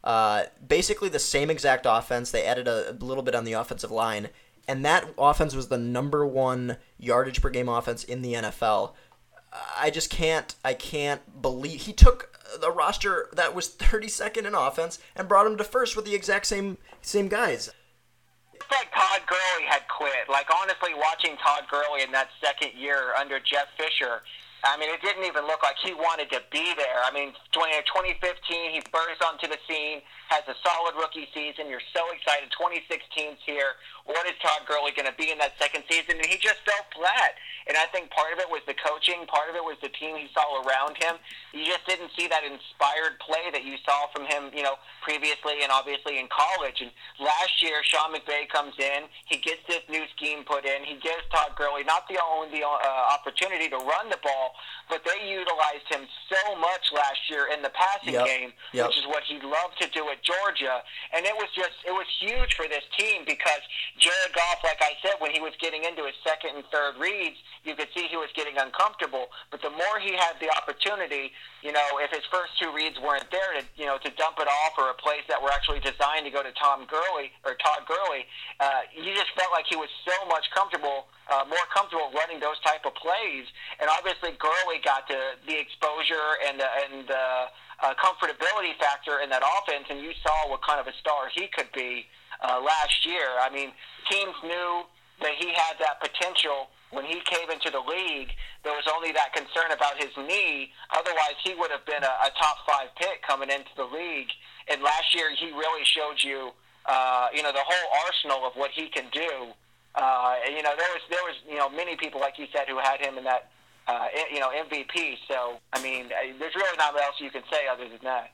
Uh, basically the same exact offense. They added a, a little bit on the offensive line, and that offense was the number one yardage per game offense in the N F L. I just can't, I can't believe he took the roster that was thirty-second in offense and brought him to first with the exact same same guys. It's like Todd Gurley had quit. Like, honestly, watching Todd Gurley in that second year under Jeff Fisher, I mean, it didn't even look like he wanted to be there. I mean, twenty fifteen, he bursts onto the scene, has a solid rookie season. You're so excited. twenty sixteen's here. What is Todd Gurley going to be in that second season? And he just fell flat. And I think part of it was the coaching. Part of it was the team he saw around him. You just didn't see that inspired play that you saw from him, you know, previously and obviously in college. And last year, Sean McVay comes in. He gets this new scheme put in. He gives Todd Gurley not the only uh, opportunity to run the ball, but they utilized him so much last year in the passing yep. game, yep. which is what he loved to do at Georgia. And it was just, it was huge for this team because Jared Goff, like I said, when he was getting into his second and third reads, you could see he was getting uncomfortable. But the more he had the opportunity, you know, if his first two reads weren't there to, you know, to dump it off or a plays that were actually designed to go to Tom Gurley or Todd Gurley, uh, you just felt like he was so much comfortable, uh, more comfortable running those type of plays. And obviously Gurley got to the exposure and uh, and uh, uh, comfortability factor in that offense, and you saw what kind of a star he could be uh, last year. I mean, teams knew that he had that potential. When he came into the league, there was only that concern about his knee. Otherwise, he would have been a, a top five pick coming into the league. And last year, he really showed you, uh, you know, the whole arsenal of what he can do. Uh, and, you know, there was there was you know many people, like you said, who had him in that uh, you know M V P. So I mean, there's really not much else you can say other than that.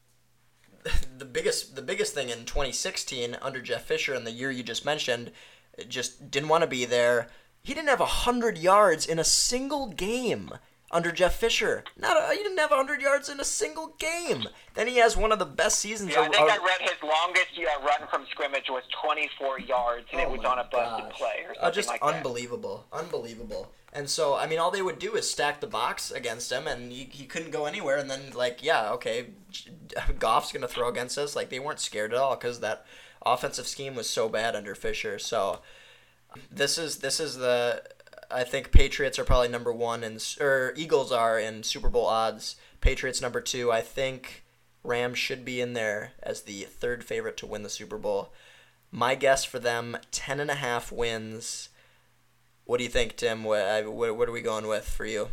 The biggest the biggest thing in twenty sixteen under Jeff Fisher and the year you just mentioned, just didn't want to be there. He didn't have one hundred yards in a single game under Jeff Fisher. Not a, he didn't have one hundred yards in a single game. Then he has one of the best seasons. Yeah, I think of, I read his longest uh, run from scrimmage was twenty-four yards, and oh it was on a busted gosh. play or something uh, just like unbelievable. that. Unbelievable. And so, I mean, all they would do is stack the box against him, and he, he couldn't go anywhere. And then, like, yeah, okay, Goff's going to throw against us. Like, they weren't scared at all because that offensive scheme was so bad under Fisher. So this is this is the I think Patriots are probably number one, and or Eagles are in Super Bowl odds. Patriots number two. I think Rams should be in there as the third favorite to win the Super Bowl. My guess for them, ten and a half wins. What do you think, Tim? What what, what are we going with for you?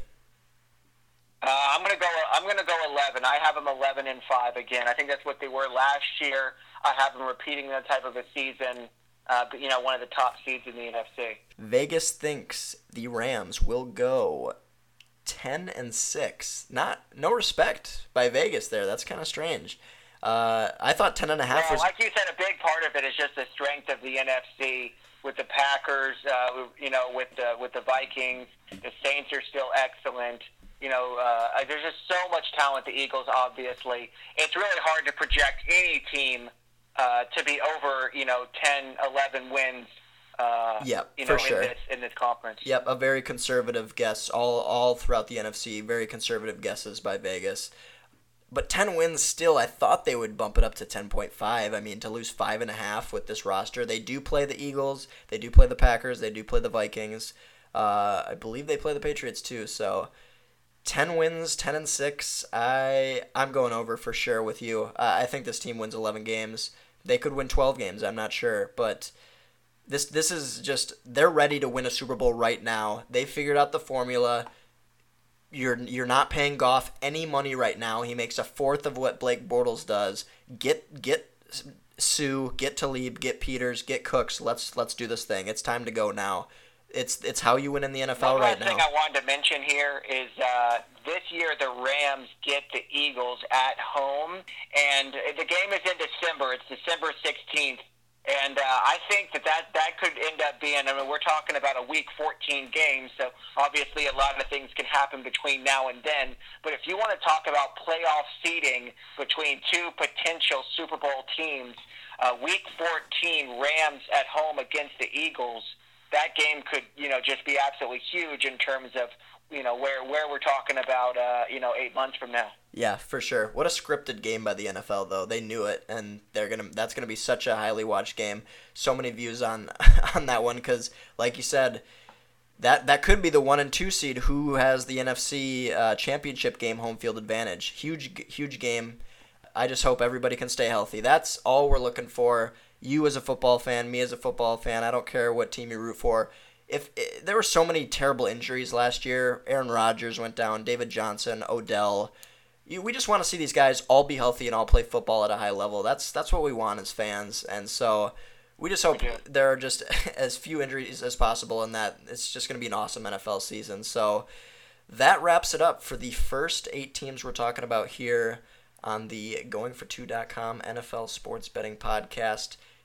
Uh, I'm gonna go. I'm gonna go eleven. I have them eleven and five again. I think that's what they were last year. I have them repeating that type of a season. Uh, but, you know, one of the top seeds in the N F C. Vegas thinks the Rams will go ten and six. Not no respect by Vegas there. That's kind of strange. Uh, I thought ten and a half well, was. Like you said, a big part of it is just the strength of the N F C with the Packers. Uh, you know, with the with the Vikings. The Saints are still excellent. You know, uh, there's just so much talent. The Eagles, obviously, it's really hard to project any team Uh, to be over, you know, ten, eleven wins, uh, yep, you know, for sure. in this in this conference. Yep, a very conservative guess all all throughout the N F C. Very conservative guesses by Vegas. But ten wins still, I thought they would bump it up to ten point five. I mean, to lose five and a half with this roster. They do play the Eagles. They do play the Packers. They do play the Vikings. Uh, I believe they play the Patriots too. So ten wins, ten and six. I I'm going over for sure with you. Uh, I think this team wins eleven games. They could win twelve games, I'm not sure, but this this is just, they're ready to win a Super Bowl right now. They figured out the formula. You're you're not paying Goff any money right now. He makes a fourth of what Blake Bortles does. Get get Sue, get Talib, get Peters, get Cooks. Let's let's do this thing. It's time to go now. It's it's how you win in the N F L One right last now. thing I wanted to mention here is uh, this year the Rams get the Eagles at home, and the game is in December. It's December sixteenth, and uh, I think that, that that could end up being, I mean, we're talking about a Week fourteen game, so obviously a lot of things can happen between now and then. But if you want to talk about playoff seeding between two potential Super Bowl teams, uh, Week fourteen Rams at home against the Eagles, that game could, you know, just be absolutely huge in terms of you know, where where we're talking about, uh, you know, eight months from now. Yeah, for sure. What a scripted game by the N F L, though. They knew it, and they're gonna. That's gonna be such a highly watched game. So many views on on that one because, like you said, that that could be the one and two seed who has the N F C uh, championship game home field advantage. Huge, huge game. I just hope everybody can stay healthy. That's all we're looking for. You as a football fan, me as a football fan. I don't care what team you root for. If, if there were so many terrible injuries last year, Aaron Rodgers went down, David Johnson, Odell. You, we just want to see these guys all be healthy and all play football at a high level. That's that's what we want as fans, and so we just hope there are just as few injuries as possible, and that it's just going to be an awesome N F L season. So that wraps it up for the first eight teams we're talking about here on the going for two dot com N F L Sports Betting Podcast.